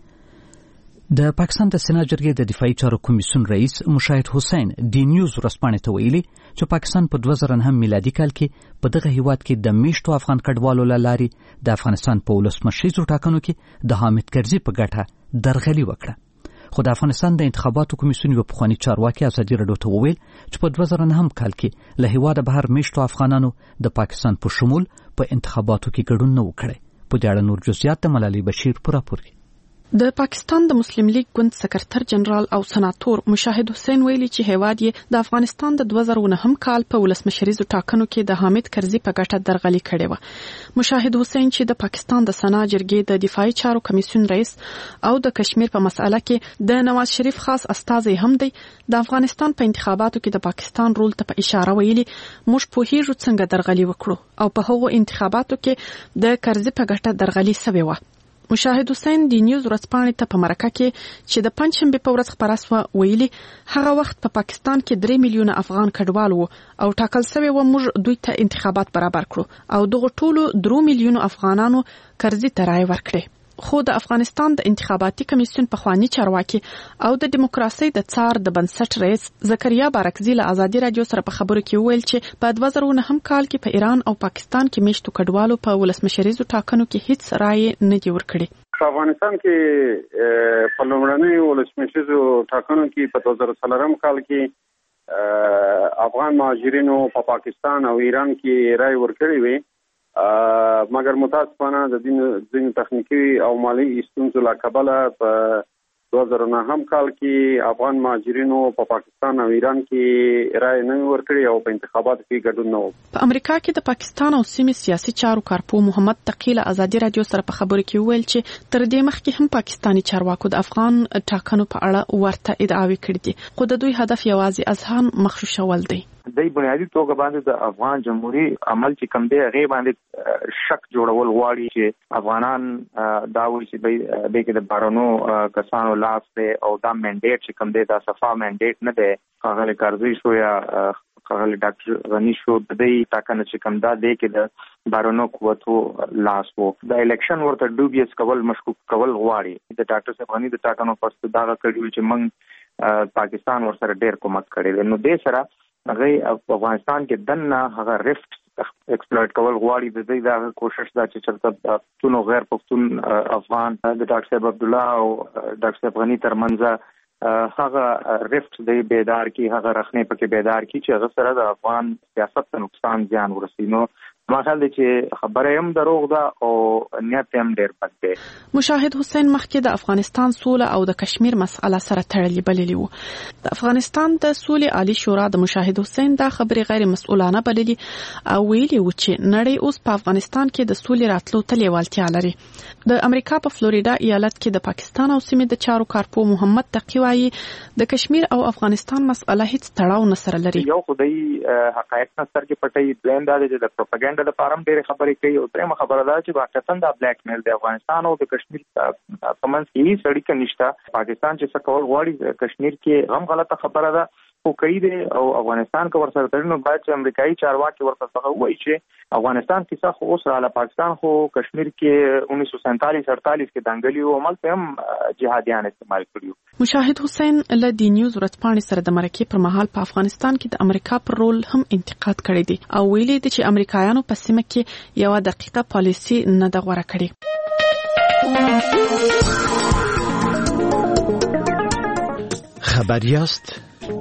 [SPEAKER 1] د پاکستان د سنا جرګې د دفاعي چارو کمیسیون رئیس مشاهد حسین ډي نیوز ورځپاڼې ته ویلي چې پاکستان په دوه زره نهم میلادي کال کې په دغه هیواد کې د میشتو افغان کډوالو له لارې د افغانستان په ولسمشریزو ټاکنو کې د حامد کرزي په ګټه درغلي وکړه. خو د افغانستان د انتخاباتو کمیسیون یو پخوانی چارواکي ازادي راډیو ته وویل چې په دوه زره نهم کال کې له هیواده بهر میشتو افغانانو د پاکستان په شمول په انتخاباتو کې ګډون نه وکړي. په دې اړه نور جزئیات د ملالۍ بشیر په راپور کې.
[SPEAKER 13] د پاکستان د مسلم لیگ ګوند سکرټر جنرال او سناتور مشاهد حسین ویلي چې هیواد یې د افغانستان د دوه زره نهم کال په ولسمشریزو ټاکنو کې د حامد کرزي په ګټه درغلي کړې و. مشاهد حسین چې د پاکستان د سنا جرګې د دفاعي چارو کمیسیون رئیس او د کشمیر په مسأله کې د نواز شریف خاص استازی هم دی د افغانستان په انتخاباتو کې د پاکستان رول ته په اشاره ویلي موږ پوهیږو څنګه درغلي وکړو او په هغو انتخاباتو کې د کرزي په ګټه درغلي سوې و. مشاهد حسین ډي نیوز ورځپاڼې ته په مرکه کې چې د پنځشنبې په ورځ خپره سوه ویلي هغه وخت په پا پاکستان کې درې میلیونه افغان کډوال وو او ټاکل سوی و موږ دوی ته انتخابات برابر کړو او دغه ټولو درو میلیونو افغانانو کرزي ته رایه ورکړې. خو د افغانستان د انتخاباتي کمیسیون پخوانی چارواکي او د دیموکراسي د څار د بنسټ رئیس زکریا بارکزي له ازادي راډیو سره په خبرو کې ویل چې په دوه زره نهم کال کې په ایران او پاکستان کې میشتو کډوالو په ولسمشریزو ټاکنو کې هیڅ رایه نه دی ورکړي.
[SPEAKER 4] په افغانستان کې په لومړنۍ ولسمشریزو ټاکنو کې په دوه زره څلورم کال کې افغان مهاجرینو په پاکستان او ایران کې رایه ورکړې وي مګر متاسفانه د دین تخنیکی او مالی ستونزو له کبله په دوه زره نهم کال کې افغان مهاجرینو په پاکستان او ایران کې رائے نه ورکړي او په انتخاباتو کې ګډون نه وکړي.
[SPEAKER 13] په امریکا کې د پاکستان او سیمې سیاسي چارو کارپو محمد تقی له ازادي رادیو سره په خبرو کې ویل چې تر دې مخکې هم پاکستاني چارواکو د افغان ټاکنو په اړه ورته ادعاوې کړې دي، خو د دوی هدف یوازې اذهان مغشوشول دی.
[SPEAKER 14] د بنیادی توګه باندې د افغان جمهوریت عمل چې کم دی هغه باندې شک جوړول غواړي چې افغانان دا وایي چې به کې د بارونو کسانو لاس دی او دا منډیټ چې کم دی دا صفا منډیټ نه دی. هغه کارزوی شو یا هغه ډاکټر غنی شو د دې ټاکنه چې کم دا دی کې د بارونو قوتو لاس وو د الیکشن ورته ډوبیس کول مشکوک کول غواړي. د ډاکټر صاحب غنی د ټاکنو پرست دا کړی چې موږ پاکستان ورسره ډیر کومک کړی نو دې سره هغه په افغانستان کې دنه هغه ریفت ایکسپلویټ کول غواړي. د دې دا کوشش دا چې چرته پښتون او غیر پښتون افغان د ډاکټر صاحب عبد الله او ډاکټر صاحب غنی ترمنځ هغه ریفت د بیدار کی هغه رخنه پکې بیدار کی چې هغه سره د افغان سیاست ته نقصان ځان ورسینو. ما خیال دی چې خبره هم دروغ ده او نیت هم ډیر بد دی.
[SPEAKER 13] مشاهد حسین مخکې د افغانستان سوله او د کشمیر مسأله سره تړلې بللې وو. د افغانستان د سولې عالی شورا د مشاهد حسین دا خبرې غیر مسؤلانه بللې او ویلي و چې نړۍ اوس په افغانستان کې د سولې راتلو ته لیوالتیا لري. د امریکا په فلوریدا ایالت کې د پاکستان او سیمې د چارو کارپو محمد تقی وايي د کشمیر او افغانستان مسأله هیڅ تړاو نه سره لري.
[SPEAKER 14] یو خدای حقایق نه سترګې پټي دویم دا چې د پروپاګاندا د فارم ډېر خبرې کوي او درېمه خبره ده چې واقعا دا بلیک میل د افغانستان او د کشمیر په منځ کې هیڅ اړیکه نشته. پاکستان چې څه کول غواړي کشمیر کې هم غلطه خبره ده او کوي دی او افغانستان کو ورسره تړنو باید چې امریکایي چارواکي ورته وایي چې افغانستان کې څه خو اوس را پاکستان خو کشمیر کې انیس سو سینتالیس اڑتالیس کې دنګلی او عمل په هم جهادیان استعمال کړیو.
[SPEAKER 13] مشاهد حسین له دی نیوز ورځپاڼې سره د مرکې پر مهال په افغانستان کې د امریکا پر رول هم انتقاد کړی دی او ویلي دی چې امریکایانو په سیمه کې یو دقیقه پالیسی نه د غوړه کړی.
[SPEAKER 15] خبریاست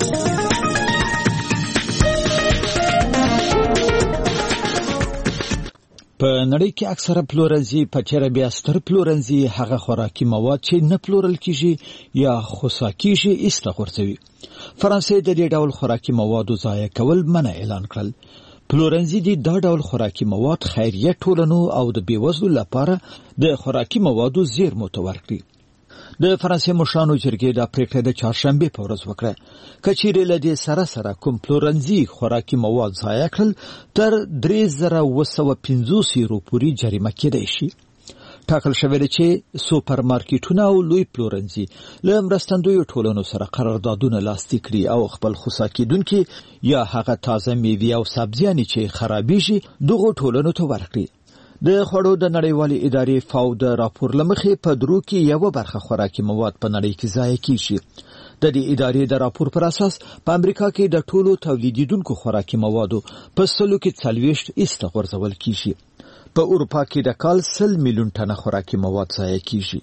[SPEAKER 15] په نړۍ کې اکثره پلورنځي په چیرې بیا ستر پلورنځي هغه خوراکي مواد چې نه پلورل کیږي یا خوسا کیږي ایسته غورځوي. فرانسې د دې ډول خوراکي موادو ضایع کول منع اعلان کړل. پلورنځي دي دا ډول خوراکي مواد خیریه ټولنو او د بیوزلو لپاره د خوراکي موادو زیرمو ته ورکړي. د فرانسې مشرانو جرګې د پریکړې د چهارشنبه په ورځ وکړه. کچېرې له دې سره سره کوم پلورنځي خوراکي مواد ضایع کړل تر درې زره اوه سوه پنځوس یورو پورې جریمه کېدای شي. ټاکل شوی دی چې سوپر مارکیټونه او لوی پلورنځي له مرستندویو ټولنو سره قراردادونه لاسلیک کړي او خپل خوسا کېدونکي یا هغه تازه میوې او سبزیانې چې خرابېږي دغو ټولنو ته ورکړي. د خوړو د نړیوالې ادارې فاو د راپور لمخې په درو کې یو برخه خوراکي مواد په نړۍ کې ضایع کیږي. د دې ادارې د راپور پر اساس په امریکا کې د ټولو تولیدونکو خوراکي موادو په سلو کې څلوېښت ایسته غورځول کیږي. په اروپا کې د کال سل میلیون ټنه خوراکي مواد ضایع کیږي.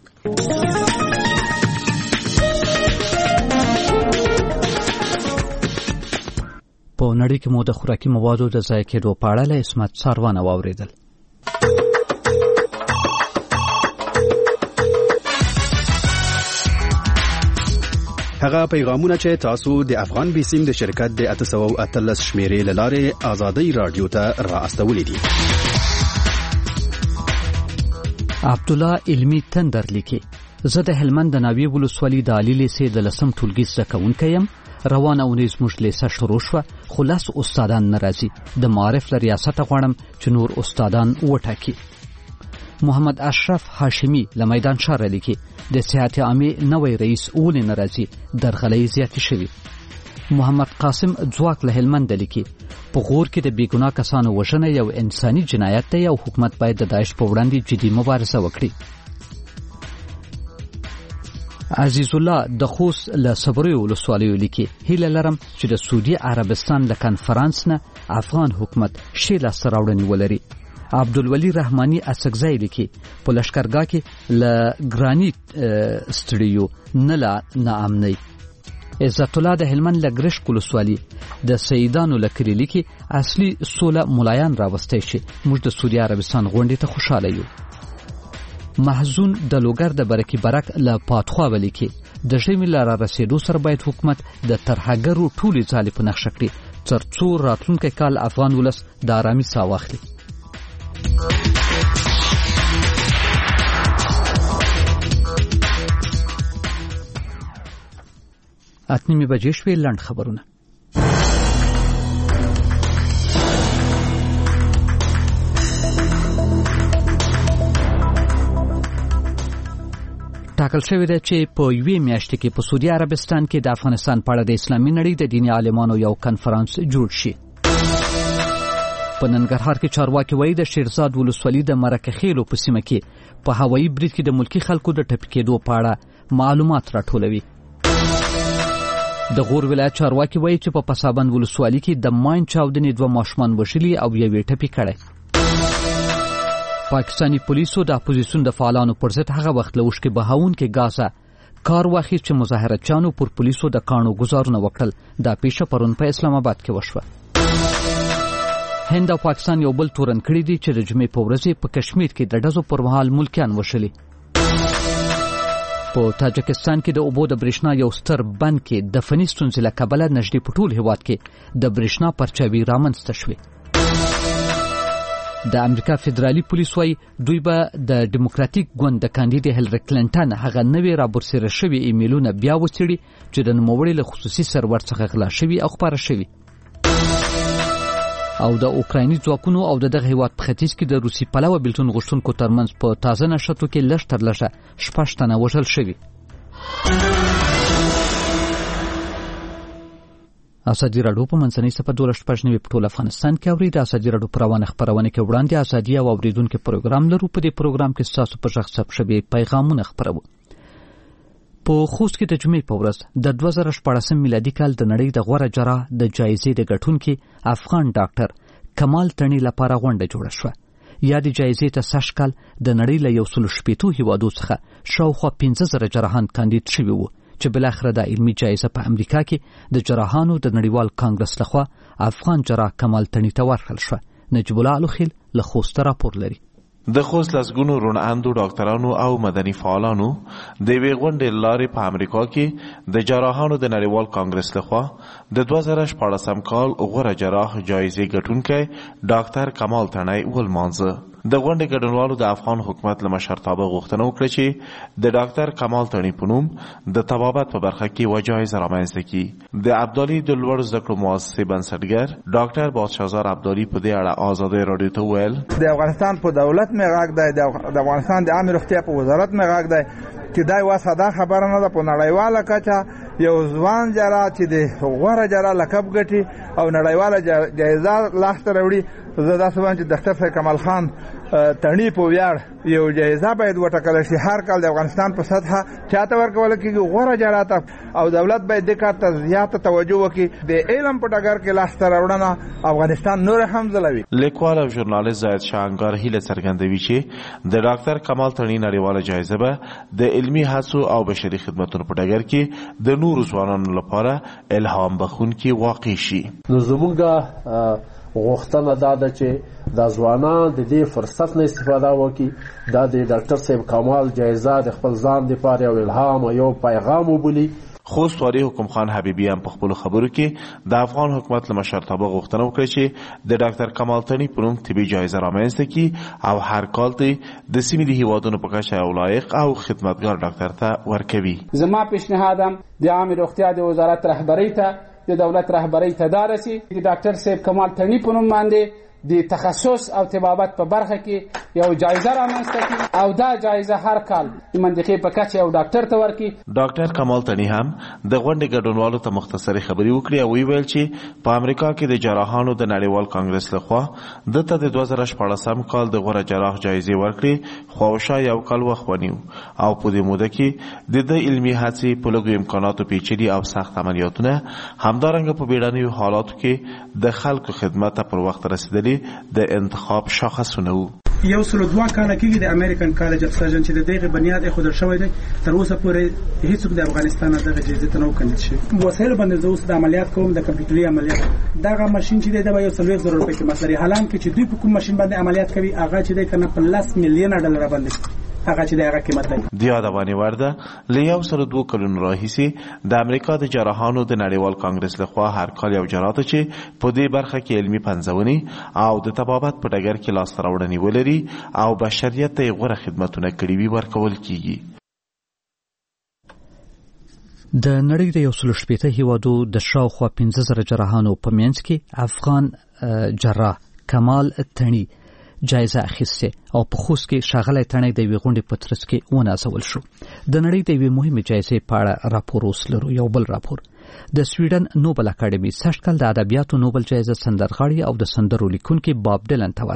[SPEAKER 1] په نړۍ کې مو د خوراکي موادو د ضایع کېدو په اړه له اسمت ساروان واوریدل.
[SPEAKER 16] هغه پیغامونه چې تاسو د افغان بیسیم د شرکت د اته سوه او اتلس شمیرې لاره آزادۍ رادیو ته را استولې دي.
[SPEAKER 1] عبد الله علمی تندر لیکي زه د هلمند د ناوی ولسوالۍ د علی لیسې د لسم ټولګي زده کوونکی یم. روانه اونیز موږ لیسه شروع شوه خو لاس استادان ناراضي. د معارف له ریاست غواړم چې نور استادان وټاکي. محمد اشرف هاشمی له میدان شهر لیکي د صحت عامه نوې رئیس اول ناراضي درغلې زیاتې شوي. محمد قاسم ځواک له هلمند لیکي په غور کې د بیګناه کسانو وژنه یو انساني جنایت دی او حکومت باید د داعش په وړاندې جدي مبارزه وکړي. عزیز الله د خوست له صبري ولسوالۍ لیکي هیله لرم چې د سعودي عربستان له کانفرنس نه افغان حکومت شی لاسته راوړنې ولري. عبدالولی رحمانی اسکزای لیکي په لشکرګاه کې ل ګرانیټ سټډیو نه لا نامنۍ. عزت الله د هلمند لګرش کولسوالي د سیدانو لکري لیکي اصلي سوله مولایان راوستي شي موږ د سعودي عربستان غونډې ته خوشاله یو. محزون د لوګر د برکی برک له پاتخوا ولیکي د ژمي لاره رسیدو سره باید حکومت د ترهګرو ټولې ځالې په نقشه کړي ترڅو راتلونکی کال افغان ولس د آرامي ساه واخلي. اتنیمې بجې شوې. لنډ خبرونه. ټاکل شوی دی چې په یوې میاشتې کې په سعودي عربستان کې د افغانستان په اړه د اسلامي نړۍ د دیني عالمانو یو کنفرانس جوړ شي. په ننګرهار کې چارواکي وایي د شیرزاد ولسوالي د مرکه خیلو په سیمه کې په هوایي برید کې د ملکی خلکو د ټپي کېدو په اړه معلومات راټولوي. د غور ولایت چارواکي وایي چې په پسابند ولسوالي کې د ماین چاودنې دوه ماشومان وژلي او یو ټپي کړی. پاکستانی پولیسو د اپوزیسیون د فعالانو پر ضد هغه وخت له اوښکې بهاونکې ګازه کار واخیست چې مظاهرچیانو پر پولیسو د کاڼو ګزارونه وکړل. دا پیښه پرون په اسلام آباد کې وشوه. هند او پاکستان یو بل تورن کړي دي چې د جمعې په ورځ په کشمیر کې د ډزو پر مهال ملکیان وشلي. په تاجکستان کې د اوبو د برېښنا یو ستر بند کې د فني ستونزې له کبله نږدې په ټول هېواد کې د برېښنا پرچاوي رامنځته شوې. د امریکا فدرالي پولیس وايي دوی به د ډیموکراتیک ګوند د کاندید هیلری کلینټن هغه نوې رابرسېره شوي ایمیلونه بیا وڅېړي چې د نوموړي له خصوصي سرور څخه غلا شوي او خپاره شوي. او د اوکرایني ځواکونو او دغه هیواد په ختیځ کې د روسي پلوه بېلتون غوښتونکو ترمنځ په تازه نښتو کې لږ تر لږه شپږ تنه وژل شوي. ازادي راډیو په منځنۍ صفحه دولس شپږ نوي په ټول افغانستان کې اوري. د ازادي راډیو په روانه خپرونه کې وړاندې ازادي او اوریدونکو پروګرام لرو. په دې پروګرام کې تاسو په ژغ ثبت شوي پیغامونه خپرو. په خوست کې د جمعې په ورځ د دوه زره شپاړسم میلادي کال د نړۍ د غوره جراح د جایزې د ګټونکي افغان ډاکټر کمال تڼي لپاره غونډه جوړه شوه. یادې جایزې ته سږ کال د نړۍ له یو سل شپېتو هیوادو څخه شاوخوا پنځه زره جراحان کاندید شوي وو چې بلاخره د علمي جایزه په امریکا کې د جراحانو د نړیوال کانګرس لخوا افغان جراح کمال تڼي ته ورکړل شوه. نجیب الله الخیل له خوست راپور لري.
[SPEAKER 17] د خوست لسګونو روناندو ډاکټرانو او مدني فعالانو د یوې غونډې لارې په امریکا کې د جراحانو د نړیوال کانګرس لخوا د دوه زره شپاړسم کال غوره جراح جایزې ګټونکی ډاکټر کمال تڼي ولمانځه. د غونډې ګډونوالو د افغان حکومت له مشرتابه غوښتنه وکړه چې د ډاکټر کمال تڼي په نوم د طبابت په برخه کې یوه جایزه رامنځته کړي. د ابدالي د لوړو زده کړو مؤسسې بنسټګر ډاکټر بادشاهزار ابدالي په دې اړه ازادۍ راډیو ته وویل
[SPEAKER 18] د افغانستان په دولت مې غږ دی، د افغانستان د عامه روغتیا په وزارت مې غږ دی چې دا یوه ساده خبره نه ده. په نړیواله کچه یو ځوان جراح چې د غوره جراح لقب ګټي او نړیواله جایزه لاسته راوړي، زه داسې وایم چې ډاکټر صاحب کمال خان تڼي په ویاړ یو جایزه باید وټاکل شي. هر کال د افغانستان په سطحه چاته ورکول کېږي غوره جراح ته، او دولت باید دې کار ته زیاته توجه وکړي. د علم په ډګر کې لاسته راوړنه افغانستان نور هم ځلوي.
[SPEAKER 17] لیکوال او ژورنالیست زاهد شاهنګار هیله څرګندوي چې د ډاکټر کمال تڼي نړیواله جایزه به د علمي هڅو او بشري خدمتونو په ډګر کې د نورو ځوانانو لپاره الهام بخښونکې واقع شي.
[SPEAKER 19] نو زموږ غوښتنه دا ده چې د ځوانان د دې فرصت نه استفاده وکړي، دا د ډاکټر صاحب کمال جایزه د خپل ځان لپاره یو الهام او یو پیغام وبولي.
[SPEAKER 17] خوست والي حکم خان حبیبي هم په خپلو خبرو کې د افغان حکومت له مشرتابه غوښتنه وکړه چې د ډاکټر کمال تڼي په نوم طبي جایزه رامنځته کړي او هر کال ته د سیمې د هیوادونو په کچه یو لایق او خدمتګار ډاکټر ته ورکوي.
[SPEAKER 20] زما پیشنهادم د عامه روغتیا د وزارت رهبرۍ ته د دولت رهبرۍ ته دا رسي د ډاکټر صاحب کمال تڼي په نوم باندې د تخصص او طبابت په برخه کې یو جایزه رامنځته کړي او دا جایزه هر کال د منطقې په کچه یو ډاکټر ته ورکړي.
[SPEAKER 17] ډاکټر کمال تڼي هم د غونډې ګډونوالو ته مختصرې خبرې وکړې او ویل چې په امریکا کې د جراحانو د نړیوال کانګرس لخوا دته د دوه زره شپاړسم کال د غوره جراح جایزې ورکړې، خو شا یو کال وخت ونیو او په دې موده کې د دې علمي هڅې په لږو امکاناتو پیچلي او سخت عملیاتونه همدارنګه په بیړنیو حالاتو کې د خلکو خدمت ته پر وخت رسیدلي د انتخاب شاخصونه وو.
[SPEAKER 20] یو سل دوه کال کېږي د امریکن کالج اف سرجن چې دغه بنیاد یې خود شوی دی تر اوسه پورې هیڅوک د افغانستان دغه جایزه ته نه وکړل شي وسایل باندې زه اوس د عملیات کوم د کمپیوټري عملیات دغه ماشين چې دی د یو سل زره روپۍ قیمت لري حالان کې چې دوی په کوم ماشين باندې عملیات کوي هغه چې دی کنه په لاس میلیون ډالر باندې هغه چې دغه قیمت لري
[SPEAKER 17] د یادونه ورده لیاو سره دوه کلونو راهیسي د امریکا د جراحانو د نړیوال کانګرس لخوا هر کال یو جراحت چې په دې برخه کې علمي پنځونی او د طبابت په ډګر کې لاس راوړنې ولري او بشریت ته غوړه خدمتونه کړي وي ورکول کیږي.
[SPEAKER 1] د نړۍ د یو سل شپېته هیوادو د شاوخوا پنځه زره جراحانو په منځ کې افغان جراح کمال تڼي جایزه اخیسته او په خوست کې شاغلی تڼي د یوې غونډې په ترڅ کې ونازول شو. د نړۍ د یوې مهمې جایزې په اړه راپور اوس لرو. یو بل راپور د سویډن نوبل اکاډمي سږ کال د ادبیاتو نوبل جایزه سندرغاړي او د سندرو لیکونکي باب ډیلن ته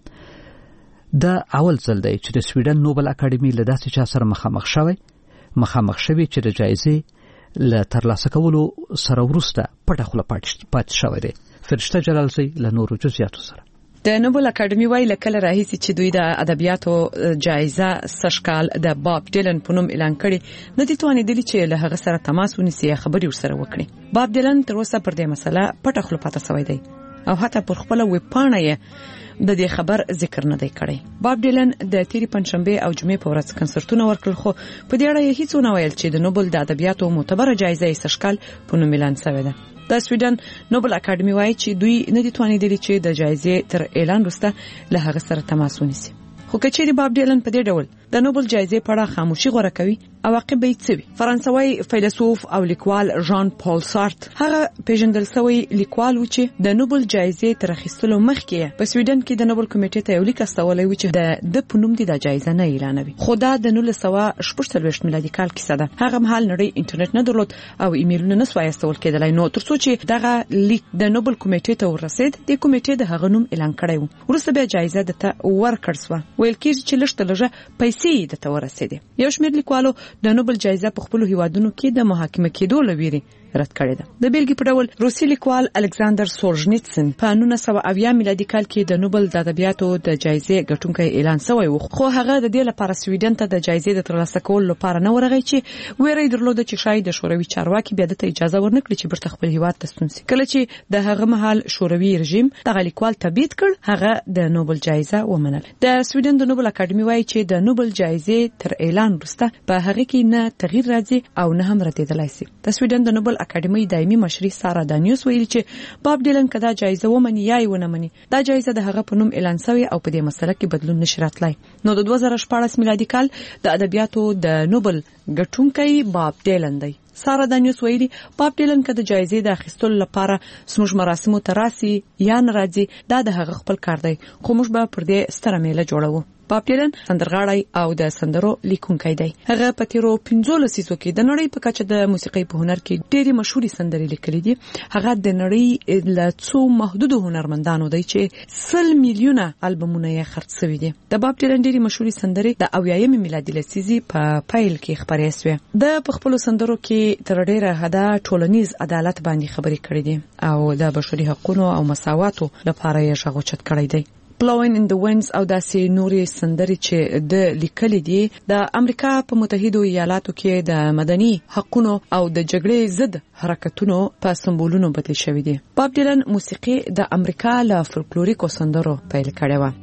[SPEAKER 1] ورکړه. د اول ځل دی چې د سویډن نوبل اکاډمي له داسې چا سره مخامخ شوی مخامخ شوی چې د جایزې له ترلاسه کولو سره وروسته پټه خوله پاتې شوی دی. فرشته جلالزی له نورو جزئیاتو سره.
[SPEAKER 11] د نوبل اکاډمي وايي لکه راهیسي چې دوی د ادبیاتو جایزه سشکال د باب ډیلن په نوم اعلان کړي نه دي توانیدلی چې له هغه سره تماس ونیسي خبري ورسره وکړي. باب ډیلن تر اوسه پر دې مسله پټه خوله پاتې شوی دی او حتی پر خپل ویب پاڼه یې د دې خبر ذکر نه دی کړی. باب ډیلن د تیری پنځشنبه او جمعې په ورځ کنسرتونه ورکړل خو په دې اړه هیڅ نه ویل چې د نوبل د ادبیاتو معتبره جایزه سشکال په نوم اعلان شوی ده. د سویډن نوبل اکاډمي وايي چې دوی نه دي توانیدلی چې د جایزې تر اعلان وروسته له هغه سره تماس ونیسي. خو کچېری باب ډیلن په دې ډول د نوبل جایزې په اړه خاموشي غوړه کوي عواقب به څه وي. فرانسوي فیلسوف او لیکوال ژان پال سارت هغه پیژندل شوی لیکوال و چې د نوبل جایزې تر اخیستلو مخکې په سویډن کې د نوبل کمیټې ته یو لیک استولی و چې د د پونوم د جایزه نه اعلانوي. خو دا د نولس سوه شپږ څلوېښت میلادي کال کیسه ده. هغه مهال نړۍ انټرنیټ نه درلود او ایمیلونه نه سوای استول کېدلای نو تر څو چې دغه لیک د نوبل کمیټې ته ورسید د کمیټې د هغه نوم اعلان کړی و. وروسته بیا جایزه د ته ورکړل شوه. ویل کېږي چې لږ لږه پیسې د ته ورسېدې. یو شمېر لیکوالو د نوبل جایزه په خپل هیوادونو کې د محاکمه کېدو لویري رد کړی ده. د بیلګې په ډول روسي لیکوال الکساندر سولژنیتسن په نولس سوه اویا میلادي کال کې د نوبل د ادبیاتو د جایزې ګټونکی اعلان شوی و خو هغه د دې لپاره سویډن ته د جایزې د ترلاسه کولو لپاره نه ورغی چې ویره درلوده چې شاید د شوروي چارواکي بیا د اجازه ورنکړي چې برته خپل هیواد ته ستون شي. کله چې د هغه مهال شوروي رژیم دغه لیکوال تبعید کړ هغه د نوبل جایزه ومنل. د سویډن د نوبل اکاډمي وايي چې د نوبل جایزې تر اعلان وروسته په هغه کې نه تغییر راځي او نه هم ردیدلای شي. د سویډن د نوبل اکاډمي دایمي مشري سارا دانیوس ویل چې باب ډیلن کدا جایزه ومني یا یې ونه مني دا جایزه د هغه په نوم اعلان شوی او په دې مسله کې بدلون نشي راتلای. نو د دوه زره شپاړس میلادي کال د ادبیاتو د نوبل ګټونکی باب ډیلن دی. سارا دانیوس ویلي باب ډیلن کده جایزې د اخیستلو لپاره سموږ مراسمو تراسي یا ناراضي دا د هغه خپل کار دی خو موږ به پر دې ستره میله جوړو. باب ډیلن سندرغاړی او د سندرو لیکونکی دی. هغه په تیرو پنځو لسیزو کې د نړۍ په کچه د موسیقۍ په هنر کې ډېری مشهوري سندرې لیکلې دي. هغه د نړۍ له څو محدودو هنرمندانو دی چې سل میلیونه البومونه یې خرڅ شوي دي. د باب ډیلن ډېری مشهوري سندرې د اویایمې میلادي لسیزې په پیل کې خپرې شوې. د په خپلو سندرو کې تر ډېره حده ټولنیز عدالت باندې خبرې کړې دي او د بشري حقوقو او مساواتو لپاره یې غږ اوچت کړی دی. Blowing in the Winds او داسې نورې سندرې چې د لیکلې دي د امریکا په متحده ایالاتو کې د مدني حقوقو او د جګړې ضد حرکتونو په سمبولونو بدل شوې دي. باب ډیلن موسیقي د امریکا له فولکلوریکو سندرو پیل کړې و.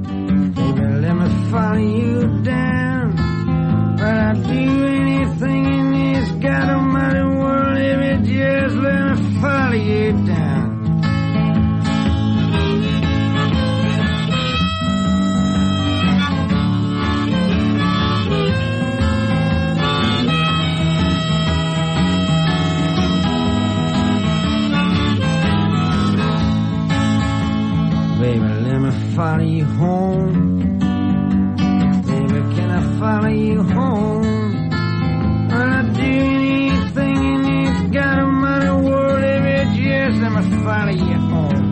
[SPEAKER 21] Follow you home, baby, can I follow you home? I'll do anything and it's got a matter whatever, just let me follow you home.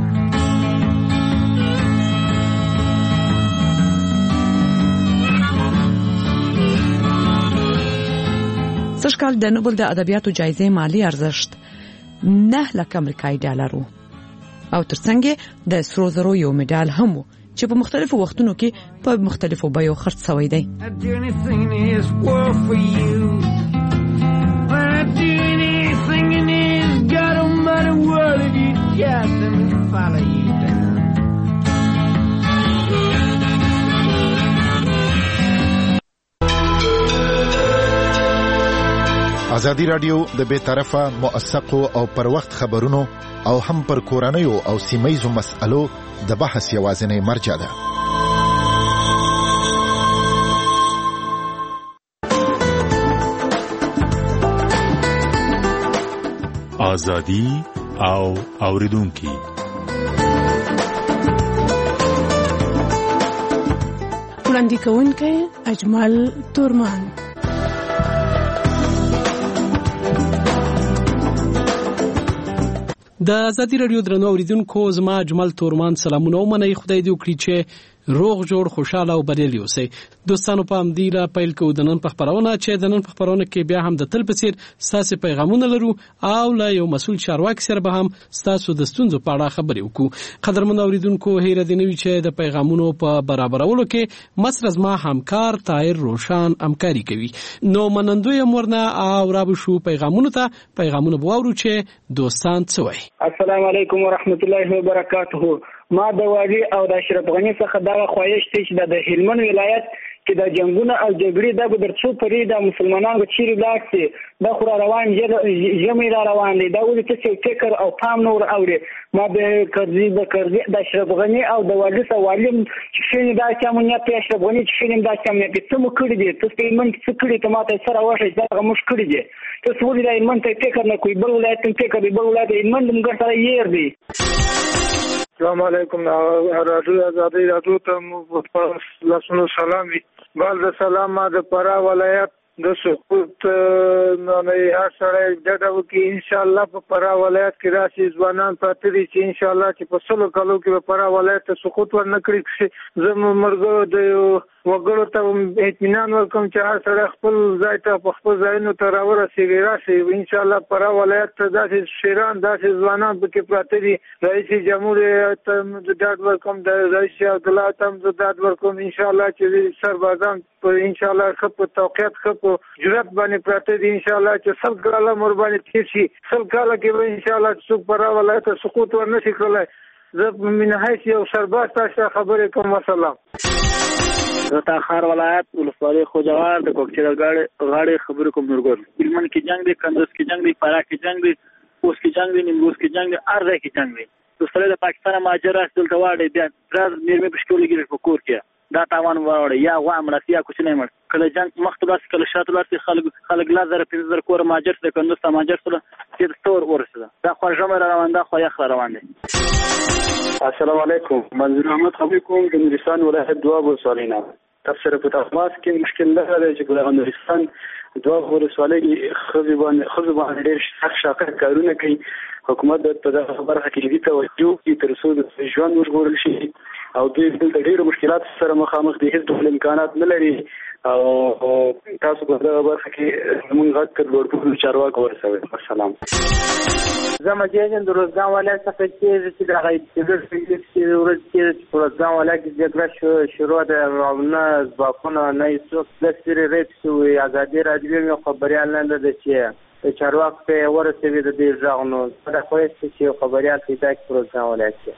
[SPEAKER 11] سږکال د نوبل د ادبیاتو جایزې مالی ارزښت نه لک امریکایي ډالر او ترڅنګ د سرو زرو یو مډال هم چې په مختلفو وختونو کې په مختلفو بیو خرڅ شوی دی.
[SPEAKER 8] ازادي رادیو د بے طرفه موثقو او پر وخت خبرونو او هم پر کورنیو او سیمایزو مسألو د بحث یوازینی مرجع ده.
[SPEAKER 2] ازادي او اوریدونکي
[SPEAKER 22] وړاندې کوونکی اجمل تورمان.
[SPEAKER 23] د ازادي رادیو درنو اوریدونکو زما اجمل تورمان سلامونه ومنئ. خدای دې وکړي چې روغ جوړ خوشاله او بریالي اوسئ. دوستانو په همدې را پیل کوو د نن په خبرونه چې د نن په خبرونه کې بیا هم د تل په څیر ستاسو پیغامونه لرو او له یو مسؤل چارواکي سره به هم ستاسو د ستونزو په اړه خبرې وکړو. قدرمن اوریدونکو هیره دې نه وي چې د پیغامونو په برابرولو کې مصر زما همکار طاهر روشان همکاري کوي. نو منندوی امورنا او رابو شو پیغامونو ته پیغامونه بواورو چې دوستان څه وایي.
[SPEAKER 24] السلام علیکم ورحمت الله وبرکاته. ما د واجی او د اشرف غنی څخه دا خواهش ته چې د هلمند ولایت کې د جنگونو او جګړې د بدرڅو پرې د مسلمانانو چیرې لاکسي د خور روان جمعې را روان دي دا ولې چې فکر او پام نور اوري. ما به کړي د کړي د اشرف غنی او د واجی سوالم چې دا چمنه په اشرف غنی چې دا چمنه په څه مو کړی دي ته په من څه کړی ته ماته سره واشه دا غمش کړی دي ته سولې د من ته فکر نه کوي بل ولایت ته فکر دی بل ولایت من موږ سره یې دی.
[SPEAKER 25] السلام علیکم راډیو ازادي راډیو ته لاسونو سلام وي. بل سلام ما د پرا ولایت د سقوط نه هر سره دغه وکي ان شاء الله په پرا ولایت کې راشي ځوانان پاتې دي چې ان شاء الله چې په سلو کلو کې په پرا ولایت ته سقوط ورنکړي شي. زمو مرګو د وګړو ته اطمینان ورکوم چې هر سره خپل ځای ته په خپل ځایونو ته راورسېږي راشي ان شاء الله پرا ولایت ته داسې شیران داسې ځوانان پکې پراته دي. رئیس جمهوریت ته ډاډ ورکوم د رئیس عبدالله ته ډاډ ورکوم ان شاء الله چې سربازان په ان شاء الله خپ توقیت خپ جرأت باندې پراته دي ان شاء الله چې سل کاله مر باندې تیر شي سل کاله کې ان شاء الله څوک پرا ولایت ته سقوط ورنشي کولای. زه من حیث یو سرباز تاسو خبرې کوم. والسلام.
[SPEAKER 26] زه تا خار ولایت ولسوالۍ خوجوار د کوکچر غاړې غاړې خبرې کوم. نورګل هلمند کې جنگ دی، کندوز کې جنگ دی، فراه کې جنگ دی، اوس کې جنگ دی، نیمروز کې جنگ دی، ارزه کې جنگ دی. دوستانه د پاکستان ماجر راځل ته واړې بیا راز میرمه پښتو لګیږي په کور کې دا تاوان وروړي یا وا مړسیا کوڅ نه مړ کله جنگ مختبس کله شاته لارتي خلک خلک لا زره پنځه زره کور ماجر د کندوز ته ماجر سره چې ستور ورسره دا خو جمع روان ده خو یخ روان دي.
[SPEAKER 27] السلام علیکم. منظور احمد خبرې کوم د نورستان ولایت دوه ولسوالینا تفسیر په تاسو کې مشکل نه لري چې د نورستان دوه ولسوالۍ خزي باندې خزي باندې ډېر شاخه کارونه کوي. حکومت د دغه برخه کې دې توجه کوي تر څو د ژوند وژغورل شي او دوی د ډېرو مشکلات سره مخامخ دي. هیڅ ډول امکانات نه لري او تاسو په دغه برخه کې موږ غږ کړو ورته چارواکو ورسوي. السلام.
[SPEAKER 28] زما جېجن د روزګان ولایت څخه چې د غیب چې د ورځ کې د روزګان ولایت کې جګړه شروع ده او نه ځواکونه نه هیڅوک د سری ریټ شوی. ازادي راډیو یو خبريال نه ده چې چارواکو ته ورسوي د دې ځاونو دا خوښ چې خبريال پیدا کړي روزګان ولایت کې.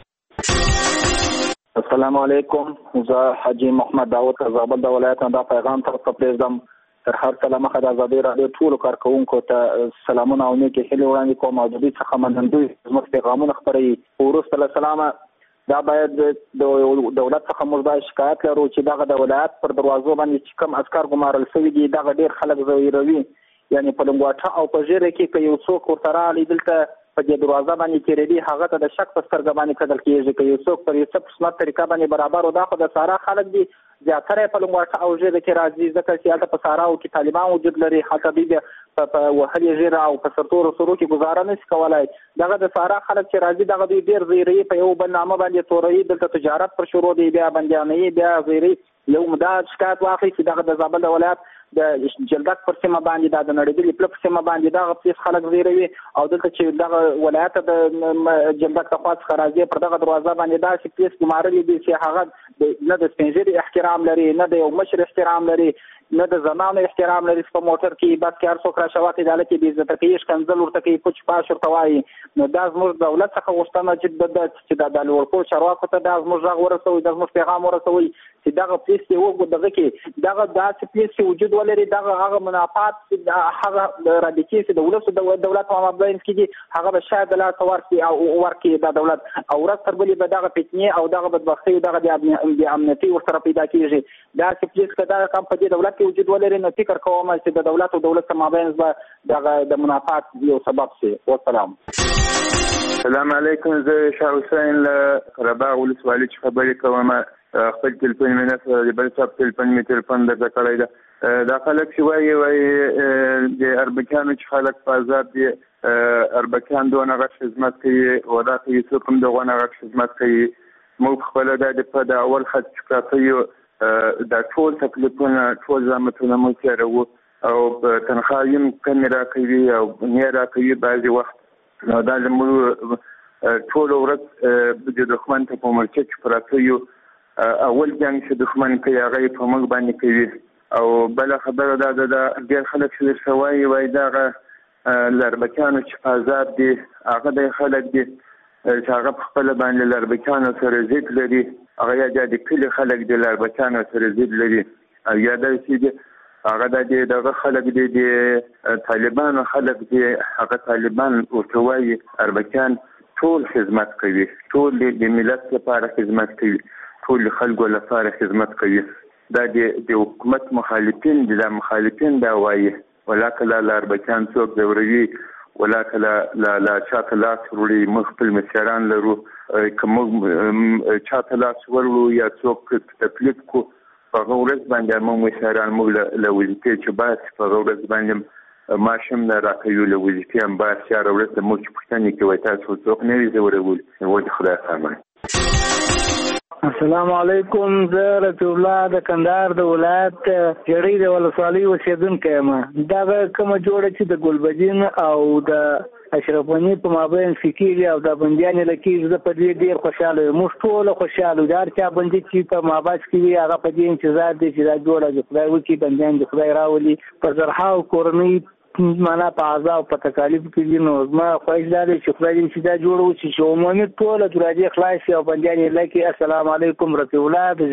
[SPEAKER 29] السلام علیکم. زه حاجی محمد داوود زابل د ولایت نه دا پیغام تر پرېږدم. تر هر څه مخه د ازادي راډیو ټول کارکونکو ته سلامونه او نیکې هیلې وړاندې کوم او د دې څخه منندوی زموږ پیغامونه خپروي. وروسته له سلامه دا باید د دولت څخه موږ باید شکایت لرو چې دغه د ولایت پر دروازو باندې چې کوم عسکر ګمارل شوي دي دغه ډېر خلک زویروي. یعنې په لنګواټه او په ژیره کې که یو څوک ورته راغلی دلته په دې دروازه باندې تېرېدي هغه ته د شک په سترګه باندې کتل کېږي. که یو څوک پر یو څه قسمت طریقه باندې برابر و دا خو د سارا خلک دي زیاتره یې په لنګواټه او ژیره کې راځي ځکه چې هلته په ساراو کې طالبان وجود لري. هلته دوی په وهلې ژیره او په سرتورو سرو کې ګزاره نه شي کولی. دغه د سارا خلک چې راځي دغه دوی ډېر زیروي په یو بل نامه باندې توروي. دلته تجارت پر شروع دی بیا بندیانوي بیا زیروي. یو مدا شکایت واخلي چې دغه د زابل د ولایت د جلدک پر سیمه باندې د نړیدلې پله پر سیمه باندې دغه پولیس خلک زیروي او دلته چې دغه ولایت د جلدک د خوا څخه راځي پر دغه دروازه باندې داسې پولیس ګمارلي دي چې هغه نه د سپین ږیري احترام لري، نه د یو مشر احترام لري، نه د زنانو احترام لري. په موټر کې بس کې هر څوک راشواتې د هلکې بې عزته کوي، ښکنځل ورته کوي، پوچ پاش ورته وایي. نو دا زموږ دولت څخه غوښتنه چې د لوړپوړو چارواکو ته دا زموږ غږ ورسوي، دا زموږ پیغام ورسوي چې دغه پولیس چې وګورو دغه کې دغه داسې پولیس چې وجود ولري، دغه هغه منافات هغه رابطې چې د ولس د دولت په مابین کې دي هغه به شاید د لاسه ورکړي او ورکړي دا دولت او ورځ تر بلې به دغه فتنې او دغه بدبختۍ او دغه بې امنیتي ورسره پیدا کېږي. داسې پولیس که دغه کم په دې دولت کې وجود ولري نو فکر کوم چې د دولت او دولت په مابین به دغه د منافات یو سبب شي. والسلام.
[SPEAKER 3] السلام علیکم. زه شاه حسین له قرهباغ ولسوالۍ څخه خبرې کوم. خپل تلیفون مې نه د بل چا په تلیفون مې تلیفون درته کړی ده. دا خلک چې وایي وایي د اربکیانو چې خلک په عذاب دي، اربکیان دونه غټ خدمت کوي او دا کوي څوک هم دغونه غټ خدمت کوي. موږ خپله دا د په د اول خط چې پراته یو دا ټول تکلیفونه ټول زحمتونه موږ تېروو او تنخوا یم کمې راکوي او نه راکوي بعضې وخت. نو دا زموږ ټوله ورځ د دښمن ته په مورچه چې پراته یو اول جنګ چې دښمن کوي هغه یې په موږ باندې کوي. او بله خبره دا ده دا ډېر خلک چې درته وایي وایي دغه له اربکیانو چې په عذاب دي هغه دی خلک دي چې هغه په خپله باندې له اربکیانو سره ضد لري، هغه یا د کلي خلک دي له اربکیانو سره ضد لري او یا داسې دي هغه د دغه خلک دي د طالبانو خلک دي هغه طالبان ورته وایي اربکیان ټول خدمت کوي، ټول د ملت لپاره خدمت کوي، ټول خلکو لپاره خدمت کوي. دا د حکومت مخالفین دي، دا مخالفین دا وایي ولا کله له اربکیان څوک ځوروي ولا کله له چاته لاس وروړي. موږ خپل مشران لرو، که موږ چاته لاس وروړو یا څوک تکلیف کو په هغه ورځ باندې موږ مشران موږ له وظیفې چې باسي په هغه ورځ باندې ماش هم نه راکوي، له وظیفې هم باسي. هره ورځ د موږ چې پوښتنې کوي تاسو څوک نه وي ځورولي، نو د خدای خامن.
[SPEAKER 28] السلام علیکم. زه رفیع الله د کندهار د ولایت جړۍ د ولسوالۍ اوسېدونکی یم. دغه کومه جوړه چې د ګلبدین او د اشرف غني په مابین فکري او د بندیانې لکې زه په دې ډېر خوشحاله یم. موږ ټول خوشحاله یو. هر چا بندي چې په ماباج کې وي هغه په دې انتظار دی چې دا جوړه د خدای وکړي، بندیان د خدای راولي. په زرهاو کورنۍ معنا په عذاب او په تکالیف کې دي. نو زما خواهش دا دی چې خدای دې چې دا جوړ وشي چې عمومي ټوله دروازې خلاص شي او بندیان یې لکې. السلام علیکم. رفیع الله د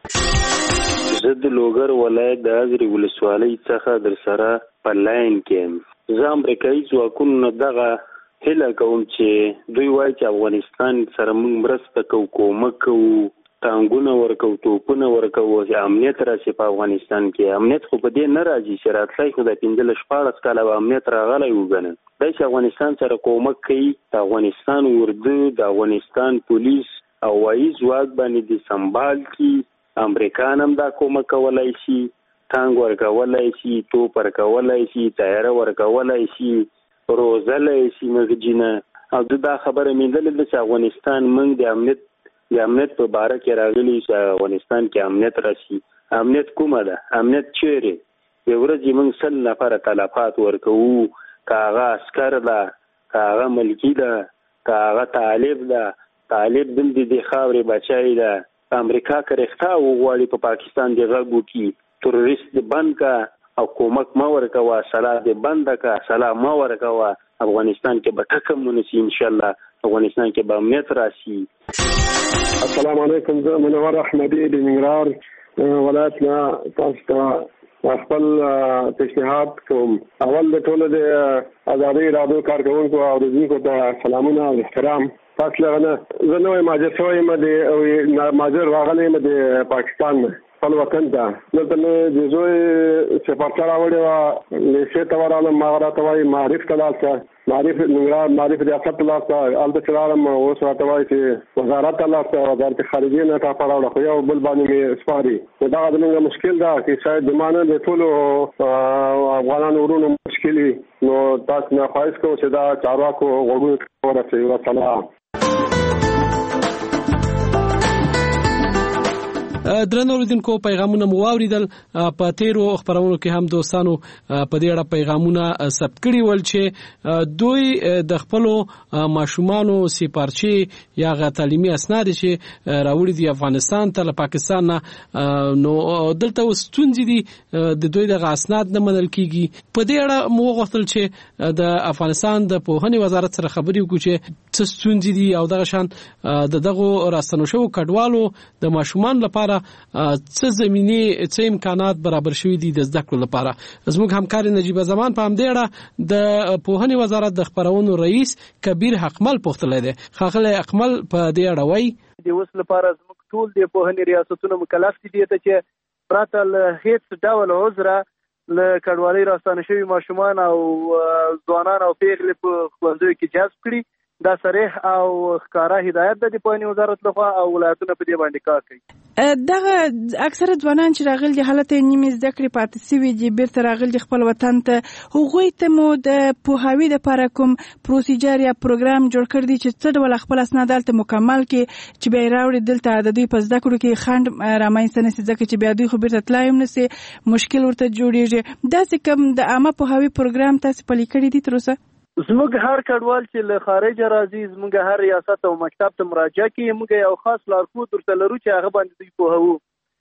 [SPEAKER 28] جړۍ.
[SPEAKER 4] زه د لوګر ولایت د ازرې ولسوالۍ څخه در سره په لاین کې یم. زه امریکایي ځواکونو دغه هیله کوم چې دوی وایي چې افغانستان سره موږ مرسته کوو، کومک کوو، ټانګونه ورکوو، توپونه ورکوو، چې امنیت راشي په افغانستان کې. امنیت خو په دې نه راځي چې راتلی خو د پنځلس شپاړس کاله به امنیت راغلی وګڼه. دی چې افغانستان سره کومک کوي، د افغانستان اردو، د افغانستان پولیس او هوایي ځواک باندې د سنبال کړي. امریکان هم دا کومک کولی شي، ټانګ ورکولی شي، توپ ورکولی شي، تیاره ورکولی شي، روزلی شي مغجینه. او د دا خبره میندلې ده چې افغانستان موږ د امنیت د امنیت په باره کې راغلي چې افغانستان کې امنیت راشي. امنیت کومه ده؟ امنیت چیرې؟ یو ورځ موږ سل نفره تلفات ورکوو، که هغه عسکر ده، که هغه ملکي ده، که هغه طالب ده. طالب دلته د خاورې بچی ده. امریکا که رښتا وغواړي په پاکستان د غږ وکړي، تروریست د بند که او کومک مه ورکوه، سلاح د بنده که، سلاح مه ورکوه. افغانستان کې به ټکم ونسي، انشاءالله افغانستان کې به امنیت راشي.
[SPEAKER 5] السلام علیکم. زه منور احمدي د ننګرهار ولایت نه تاسو ته خپل پیشنهاد کوم. اول د ټولو د ازادۍ رادیو کارکوونکو او اورېدونکو ته سلامونه او احترام. تاسو له نه زه نوی مهاجر شوی یم، د مهاجر راغلی یم د پاکستان نه خپل وطن ته. دلته مې د زوی سفارچه راوړې وه، لیسې ته ورغلم. هغه راته وایي معرف ته لاړ شه، معرف ننګرهار معرف ریاست ته لاړ شه. هلته چې راغلم اوس راته وایي چې وزارت ته لاړ شه، وزارت خارجې نه ټاپه راوړه، خو یو بل باندې مې سپاري. نو دغه زموږ مشکل ده چې شاید زما نه د ټولو افغانانو ورونو مشکل وي. نو تاسو نه خواهش کوم چې دا چارواکو غوږونو ته ورسوي. وسلام.
[SPEAKER 23] درنو اوریدونکو پیغامونه مو واوریدل په تیرو خبرونو کې هم دوستانو په دې اړه پیغامونه ثبت کړي ول چې دوی د خپل ماشومانو سپارچي یا غ تعلیمي اسناد چې راوړي دي افغانستان ته له پاکستان نو دلته وستونځي دي د دوی د اسناد نه منل کیږي. په دې اړه مو غوښتل چې د افغانستان د پوهنې وزارت سره خبرې وکړو چې څه ستونزې دي او دغه شان د دغه راستنو شو کډوالو د ماشومان لپاره څه زمینی څه امکانات برابر شوي دي د زده کړو لپاره. زموږ همکار نجیب زمان په همدې اړه د پوهنې وزارت د خبرونو رئیس کبیر حقمل پوښتلی دی. ښاغلی حقمل په دې اړه وایي
[SPEAKER 6] د اوس لپاره زموږ ټول د پوهنې ریاستونه مکلف دي ته چې پرته له هیڅ ډول عذره له کډوالۍ راستانه شوي ماشومان او ځوانان او پیغلې په ښوونځیو کې جذب کړي. دا صریح او ښکاره هدایت د پوهنې وزارت لخوا او ولایتونه په دې باندې کار کوي.
[SPEAKER 22] دغه اکثره ځوانان چې راغلي د حالت نیمه زده کړې پاتې سوي دي بیرته راغلي خپل وطن ته هغوی ته مو د پوهاوي لپاره کوم پروسیجر یا پروګرام جوړ کړی دی چې څه ډول خپل اسناد دلته مکمل کړي چې بیا راوړي دلته د دوی په زده کړو کې خنډ رامنځته نشي ځکه چې بیا دوی خو بیرته تلای هم نشي مشکل ورته جوړیږي. داسې کوم د عامه پوهاوي پروګرام تاسو پلي کړی دی تر اوسه؟
[SPEAKER 6] زموږ هر کډوال چې له خارج راځي زموږ هر ریاست او مکتب ته مراجعه کوي موږ یو خاص لارښود ورته لرو چې هغه باندې دوی پوهوو.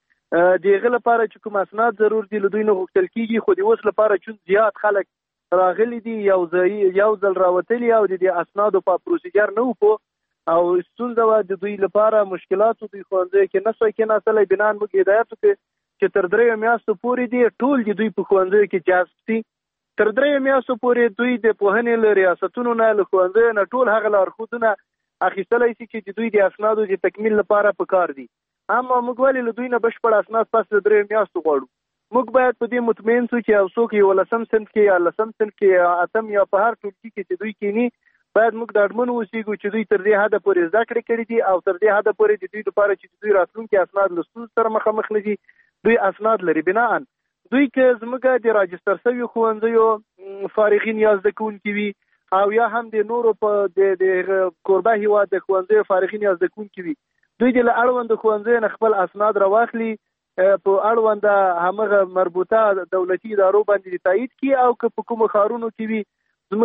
[SPEAKER 6] د هغه لپاره چې کوم اسناد ضرور دي له دوی نه غوښتل کیږي خو د اوس لپاره چې زیات خلک راغلي دي یو ځای یو ځل راوتلي او د دې اسنادو په پروسیجر نه وو او ستونزه و د دوی لپاره مشکلات دوی ښوونځي کې نه څه کې نه اصلي بنان موږ هدایت وکړو چې تر درې میاشتو پورې دي ټول د دوی په ښوونځي کې جذب شي. تر درې میاشتو پورې دوی د پوهنې له ریاستونو نه له ښوونځیو نه ټول هغه لارښودونه اخیستلی شي چې دوی د اسنادو د تکمیل لپاره پکار دي. اما موږ ولې له دوی نه بشپړ اسناد پس د درې میاشتو غواړو؟ موږ باید په دې مطمئن شو چې یو څوک یولسم صنف کې یا لسم صنف کې یا اتم یا په هر ټولګي کې چې دوی کینی باید موږ ډاډمن اوسېږو چې دوی تر دې حده پورې زده کړې کړي دي او تر دې حده پورې د دوی لپاره چې دوی راتلونکي اسناد له ستونزو سره مخامخ نه دي دوی اسناد لري. بناءً دوی که زموږ د راجستر شویو ښوونځیو فارغین یا زده کوونکي وي او یا هم د نورو په د کوربه هیواد د ښوونځیو فارغین یا زده کوونکي وي دوی د له اړونده ښوونځیو نه خپل اسناد راواخلي په اړونده همغه مربوطه دولتي ادارو باندې تایید کړي او که په کومو ښارونو کې وي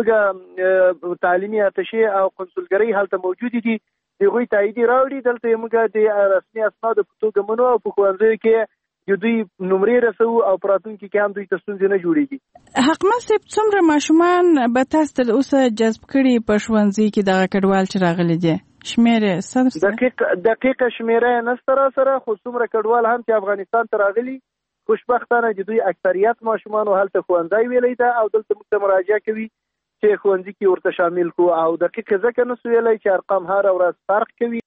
[SPEAKER 6] زموږ تعلیمي اتشې او قنسولګرۍ هلته موجودې دي د هغوی تاییدي راوړي دلته موږ د رسمي اسنادو په توګه منو او په ښوونځیو کې یو دوی نمرې رسو او پراتونکي کې هم دوی ته ستونزې نه جوړېږي.
[SPEAKER 22] حقمل صاحب څومره ماشومان به تاسو تر اوسه جذب کړي په ښوونځي کې دغه کډوال چې راغلي دي شمېره څه
[SPEAKER 6] دقیق دقیقه شمېره نه سره سره خو څومره کډوال هم چې افغانستان ته راغلي خوشبختانه چې دوی اکثریت ماشومان هلته ښوونځی ویلی ده او دلته موږ ته مراجعه کوي چې ښوونځي کې ورته شامل کړو او دقیق ځکه نسو ویلی چې ارقام هر ورځ فرق کوي.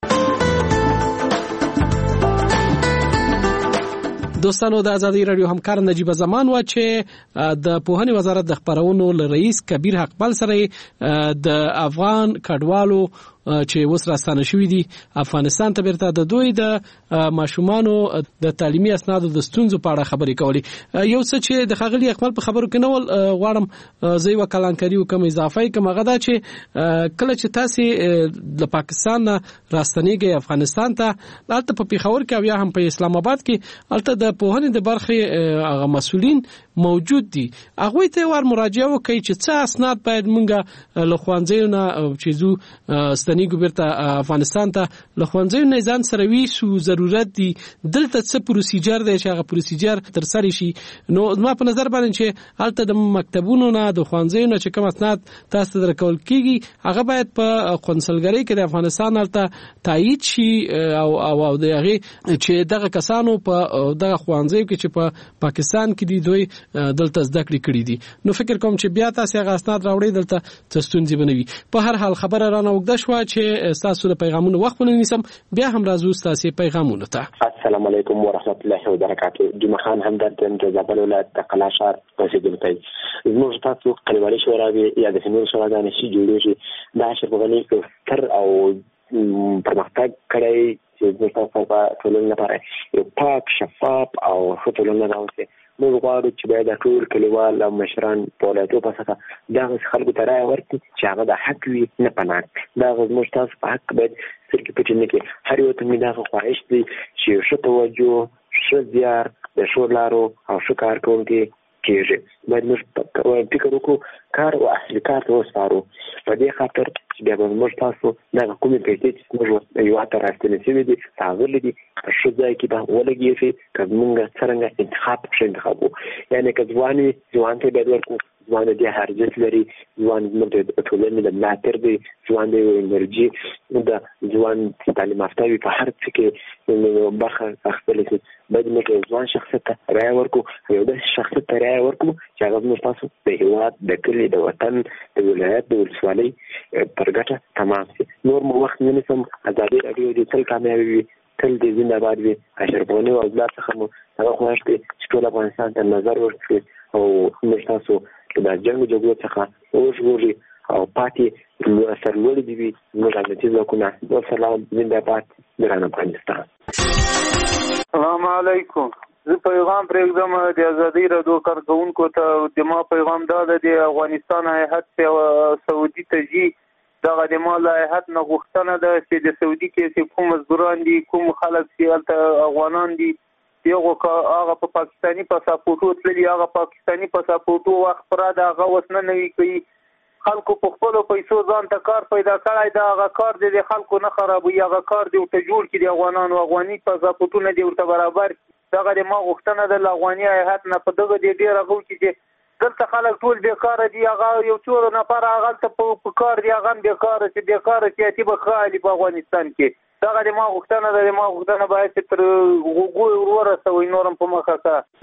[SPEAKER 23] دوستانو د ازادي رادیو همکار نجیب زمان و چې د پوهنې وزارت د خبرونو رئیس کبیر حقمل سره د افغان کډوالو چې اوس راستانه شوي دي افغانستان ته بیرته د دوی د ماشومانو د تعلیمي اسنادو د ستونزو په اړه خبرې کولې. یو څه چې د ښاغلي حقمل په خبرو کې نه ول غواړم زه یوه کلانکاري وکړم اضافه یې کړم هغه دا چې کله چې تاسې د پاکستان نه راستنېږئ افغانستان ته هلته په پېښور کې او یا هم په اسلام آباد کې هلته د پوهنې د برخې هغه مسؤلین موجود دي هغوی ته ور مراجعه وکړئ چې څه اسناد باید موږ له ښوونځیو نه چې ځو ستنېږو بیرته افغانستان ته له ښوونځیو نه ځان سره ویسو ضرورت دي دلته څه پروسیجر دی چې هغه پروسیجر ترسره شي. نو زما په نظر باندې چې هلته د مکتبونو نه د ښوونځیو نه چې کوم اسناد تاسو ته درکول کېږي هغه باید په قونسلګرۍ کې د افغانستان هلته تایید شي او او د هغې چې دغه کسانو په دغه ښوونځیو کې چې په پاکستان کې دي دوی دلته زده کړې کړي دي. نو فکر کوم چې بیا تاسو هغه اسناد راوړئ دلته څه ستونزې به نه وي. په هر حال خبره رانه اوږده شوه چې ستاسو د پیغامونو وخت ونه نیسم بیا هم راځو ستاسو پیغامونو ته.
[SPEAKER 7] السلام علیکم ورحمت الله وبرکاته. جمعه خان همدرد د زابل ولایت د قلعه ښار اوسېدونکی زموږ تاسو کلیوالي شوراوې یا د نورو شوراګانې چې جوړېږي دا اشرف غني ستر او پرمختګ کړی چې زموږ تاسو په ټولنې لپاره یو پاک شفاف او ښه ټولنه راوستې موږ غواړو چې باید ټول کلیوال او مشران په ولایتو په سطحه دغه خلکو ته رایه ورکړي چې هغه د حق وي نه پناه. دغه زموږ تاسو په حق باید سترګې پټې نه کړي. هر یو ته مې دغه خواهش دی چې ښه توجه، ښه زیار، د ښو لارو او ښه کار کوونکي کېږي. باید موږ فکر وکړو کار او اصلي کار ته وسپارو. په دې خاطر چې بیا به موږ تاسو دغه کومې پیسې چې موږ هېواد ته راستنې شوي دي راغلي دي په ښه ځای کې به ولګېږي که زمونږ څرنګه انتخاب ښه انتخاب وو. یعنې که ځوان وي ځوان ته باید ورکړو. ځوان د دې ارزښت لري. ځوان زموږ د ټولنې د ملاتړ دی. ځوان د یو انرژي د ځوان تعلیم یافته وي په هر څه کې برخه اخیستلی شي. باید موږ یو ځوان شخصیت ته رایه ورکړو، یو داسې شخصیت ته رایه ورکړو چې هغه زموږ تاسو د هېواد، د کلي، د وطن، د ولایت، د ولسوالۍ پر ګټه تمام شي. نور مو وخت نه نیسم. ازادي راډیو دې تل کامیابه وي، تل دې زنده باد وي. اشرف غني او اولاد څخه مو هغه خواهش دی چې ټول افغانستان ته نظر ورکړي او موږ تاسو د جنګ جګړو څخه وژغوري او پاتې سرلوړي دي وي زموږ امنیتي ځواکونه. والسلام، زنده باد، ګران افغانستان.
[SPEAKER 9] السلام علیکم. زه پیغام پرېږدم د ازادۍ راډیو کارکوونکو ته. د ما پیغام دا ده د افغانستان هیات سعودي ته ځي. دغه د ما له هیات نه غوښتنه ده چې د سعودي کې چې کوم مزدوران دي، کوم خلک چې هلته افغانان دي، یو هغه په پاکستاني پاسپورټو تللي، هغه پاکستاني پاسپورټو وخت پوره ده، هغه اوس نه نوي کوي. خلکو په خپلو پیسو ځان ته کار پیدا کړی ده. هغه کار دی د خلکو نه خرابوي، هغه کار دی ورته جوړ کړي د افغانانو. افغاني پاسپورټونه دی ورته برابر کړي. دغه د ما غوښتنه ده له افغاني هیات نه په دغه دی ډېر هغه وکړي چې دلته خلک ټول بیکاره دي. هغه یو څو نفر هغلته په کار دي، هغه هم بیکاره چې بیکاره سیاسي به ښه په افغانستان کې. دغه د ما غوښتنه ده. د ما غوښتنه باید چې تر غوږو ورسوئ، نور هم په مخه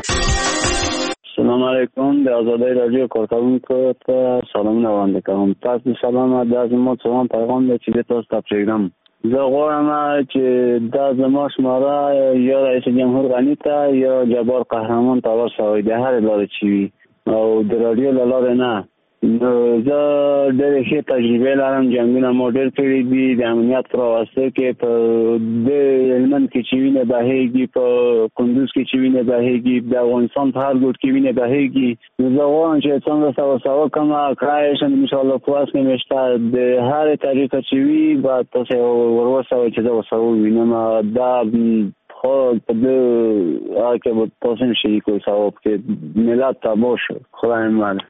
[SPEAKER 9] ښه.
[SPEAKER 10] السلام علیکم. د ازادۍ راډیو کارکوونکو ته سلامونه وړاندې کوم. تاسو سلام. دا زما څوان پیغام دی چې تاسو ته پرېږدم. زه غواړم چې دا زما شماره یا رئیس جمهور غني ته یا جبار قهرمان ته ورسوئ، د هرې لارې چې وي او د راډیو له لارې نه. نو زه ډېرې ښې تجربې لرم. جنګونه مو ډېر کړي دي د امنیت په واسطه کې. په د هلمند کې چې وینه بهېږي، په کندوز کې چې وینه بهېږي، د افغانستان په هر ګوټ کې وینه بهېږي. نو زه غواړم چې څنګه سوه سوه کړمه کړای شم انشاءالله په واس کې مې شته. د هرې طریقه چې وي باید تاسې ور وسوئ چې زه ورسره ووینم. دا خو په دې هغه کې به تاسو هم شریک وئ ثواب کې ملت تباه شو. خدای مل.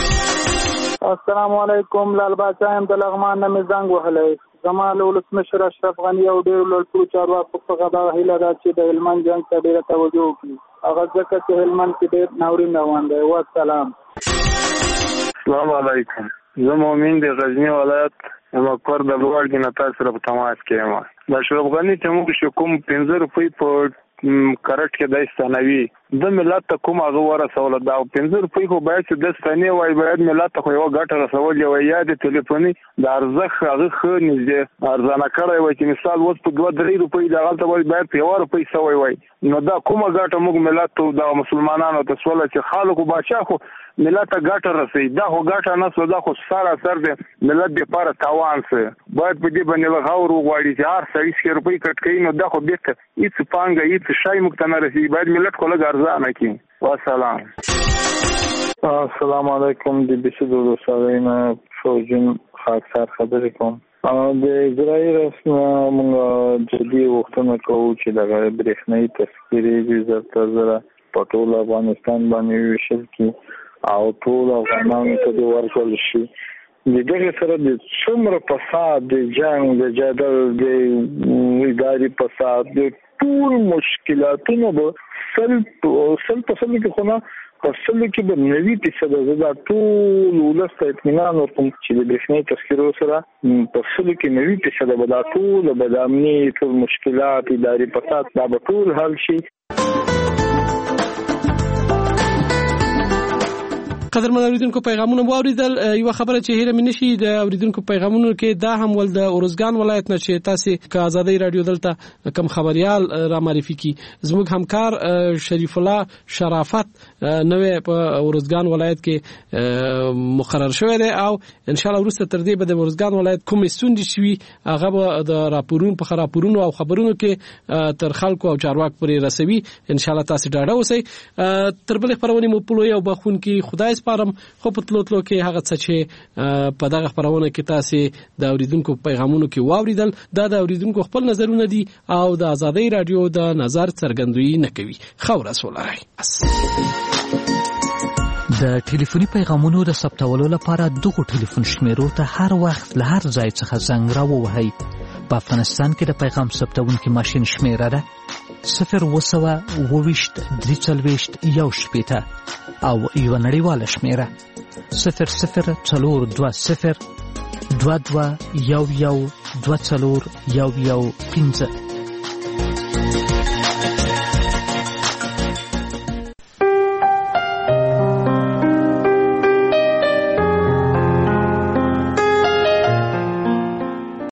[SPEAKER 12] السلام علیکم. لال باچا یم د لغمان نه مې زنګ وهلی. زما له ولسمشر اشرف غني او ډېرو لوړپوړو چارواکو څخه دا هیله ده چې د هلمند جنګ ته ډېره توجه وکړي. هغه ځکه چې هلمند کې ډېر ناورین روان دی. والسلام.
[SPEAKER 25] السلام علیکم. زه مؤمن د غزني ولایت مقر د لوړګي نه تاسو سره په تماس کې یم. د اشرف غني چې موږ شو کوم پنځه روپۍ په کرټ کې د ستنوي د ملت ته کوم هغه ورسوله. دا پنځه روپۍ خو باید چې د ستنې وای، باید ملت ته خو یوه ګټه رسول وای. یا د ټلیفوني د ارزښت هغه ښه نږدې ارزانه کړی وای چې مثال اوس په دوه درې روپۍ دغلته باید په یوه روپۍ سوی وای. نو دا کومه ګټه موږ ملت ته د مسلمانانو ته سوله چې خلکو باچا خو ملت ته ګټه رسوي. دا خو ګټه نه سوه، دا خو سراسر د ملت دپاره تاوان څه. باید په دې باندې غور وغواړي چې هر سړي سکې روپۍ کټ کوي نو دا خو بېرته هېڅ پانګه هېڅ شی موږ ته نه رسېږي. باید ملت خو لږ ارزانه کړي. والسلام.
[SPEAKER 13] السلام علیکم. د بي سي د ولسوالۍ نه شوجین خاکسار خبرې کوم. د اجرایي رسم موږ جدي غوښتنه کوو چې دغه برېښنایي تذکرې د زر تر زره په ټول افغانستان باندې ویشل کړي او ټول افغانانو ته دې ورکړل شي. د دغې سره د څومره فساد، د جنګ، د جدل، د اداري فساد، د ټول مشکلاتونه به سل سل په سلو کې خو نه په سلو کې به نوي فیصده زه دا ټول ولس ته اطمینان ورکوم چې د برېښنایي تذکرو سره په سلو کې نوي فیصده به دا ټول به د امني ټول مشکلات، اداري فساد دا به ټول حل شي.
[SPEAKER 23] قدرمن اوریدونکو پیغامونه واوریدل. یو خبره چې هیره مې نشي د اوریدونکو پیغامونو کې دا هم ول د اورزګان ولایت نه چې تاسو ک آزادۍ رادیو دلته کم خبريال را معرفي کی زموږ همکار شریف الله شرافت نوې په اورزګان ولایت کې مقرر شوی دی او ان شاء الله ورسته تر دې به د اورزګان ولایت کوم ستوندې شوي هغه به د راپورونو په خراپورونو او خبرونو کې تر خلکو او چارواک پرې رسوي. ان شاء الله تاسو ډاډه اوسئ. تر بل خبرونه مو پلوي او بخون کې خدای سپارم خو په تلو تلو کې هغه څه چې په دغه خبرونه کې تاسو د اوریدونکو پیغامونو کې واوریدل دا د اوریدونکو خپل نظرونه دي او د آزادۍ رادیو د نظر څرګندوي نه کوي. خو رسولای
[SPEAKER 1] د ټلیفوني پیغامونو د ثبتولو لپاره دغه ټلیفون شمیرو ته هر وخت له هر ځای څخه زنګ راووهئ. په افغانستان کې د پیغام ثبتونکي ماشین شمیره ده صفر وسوه اوويشت درې څلوېښت یو شپېته او یو نړیواله شمیره صفر صفر څلور دوه صفر دوه دوه یو یو دوه څلور یو یو پنځه.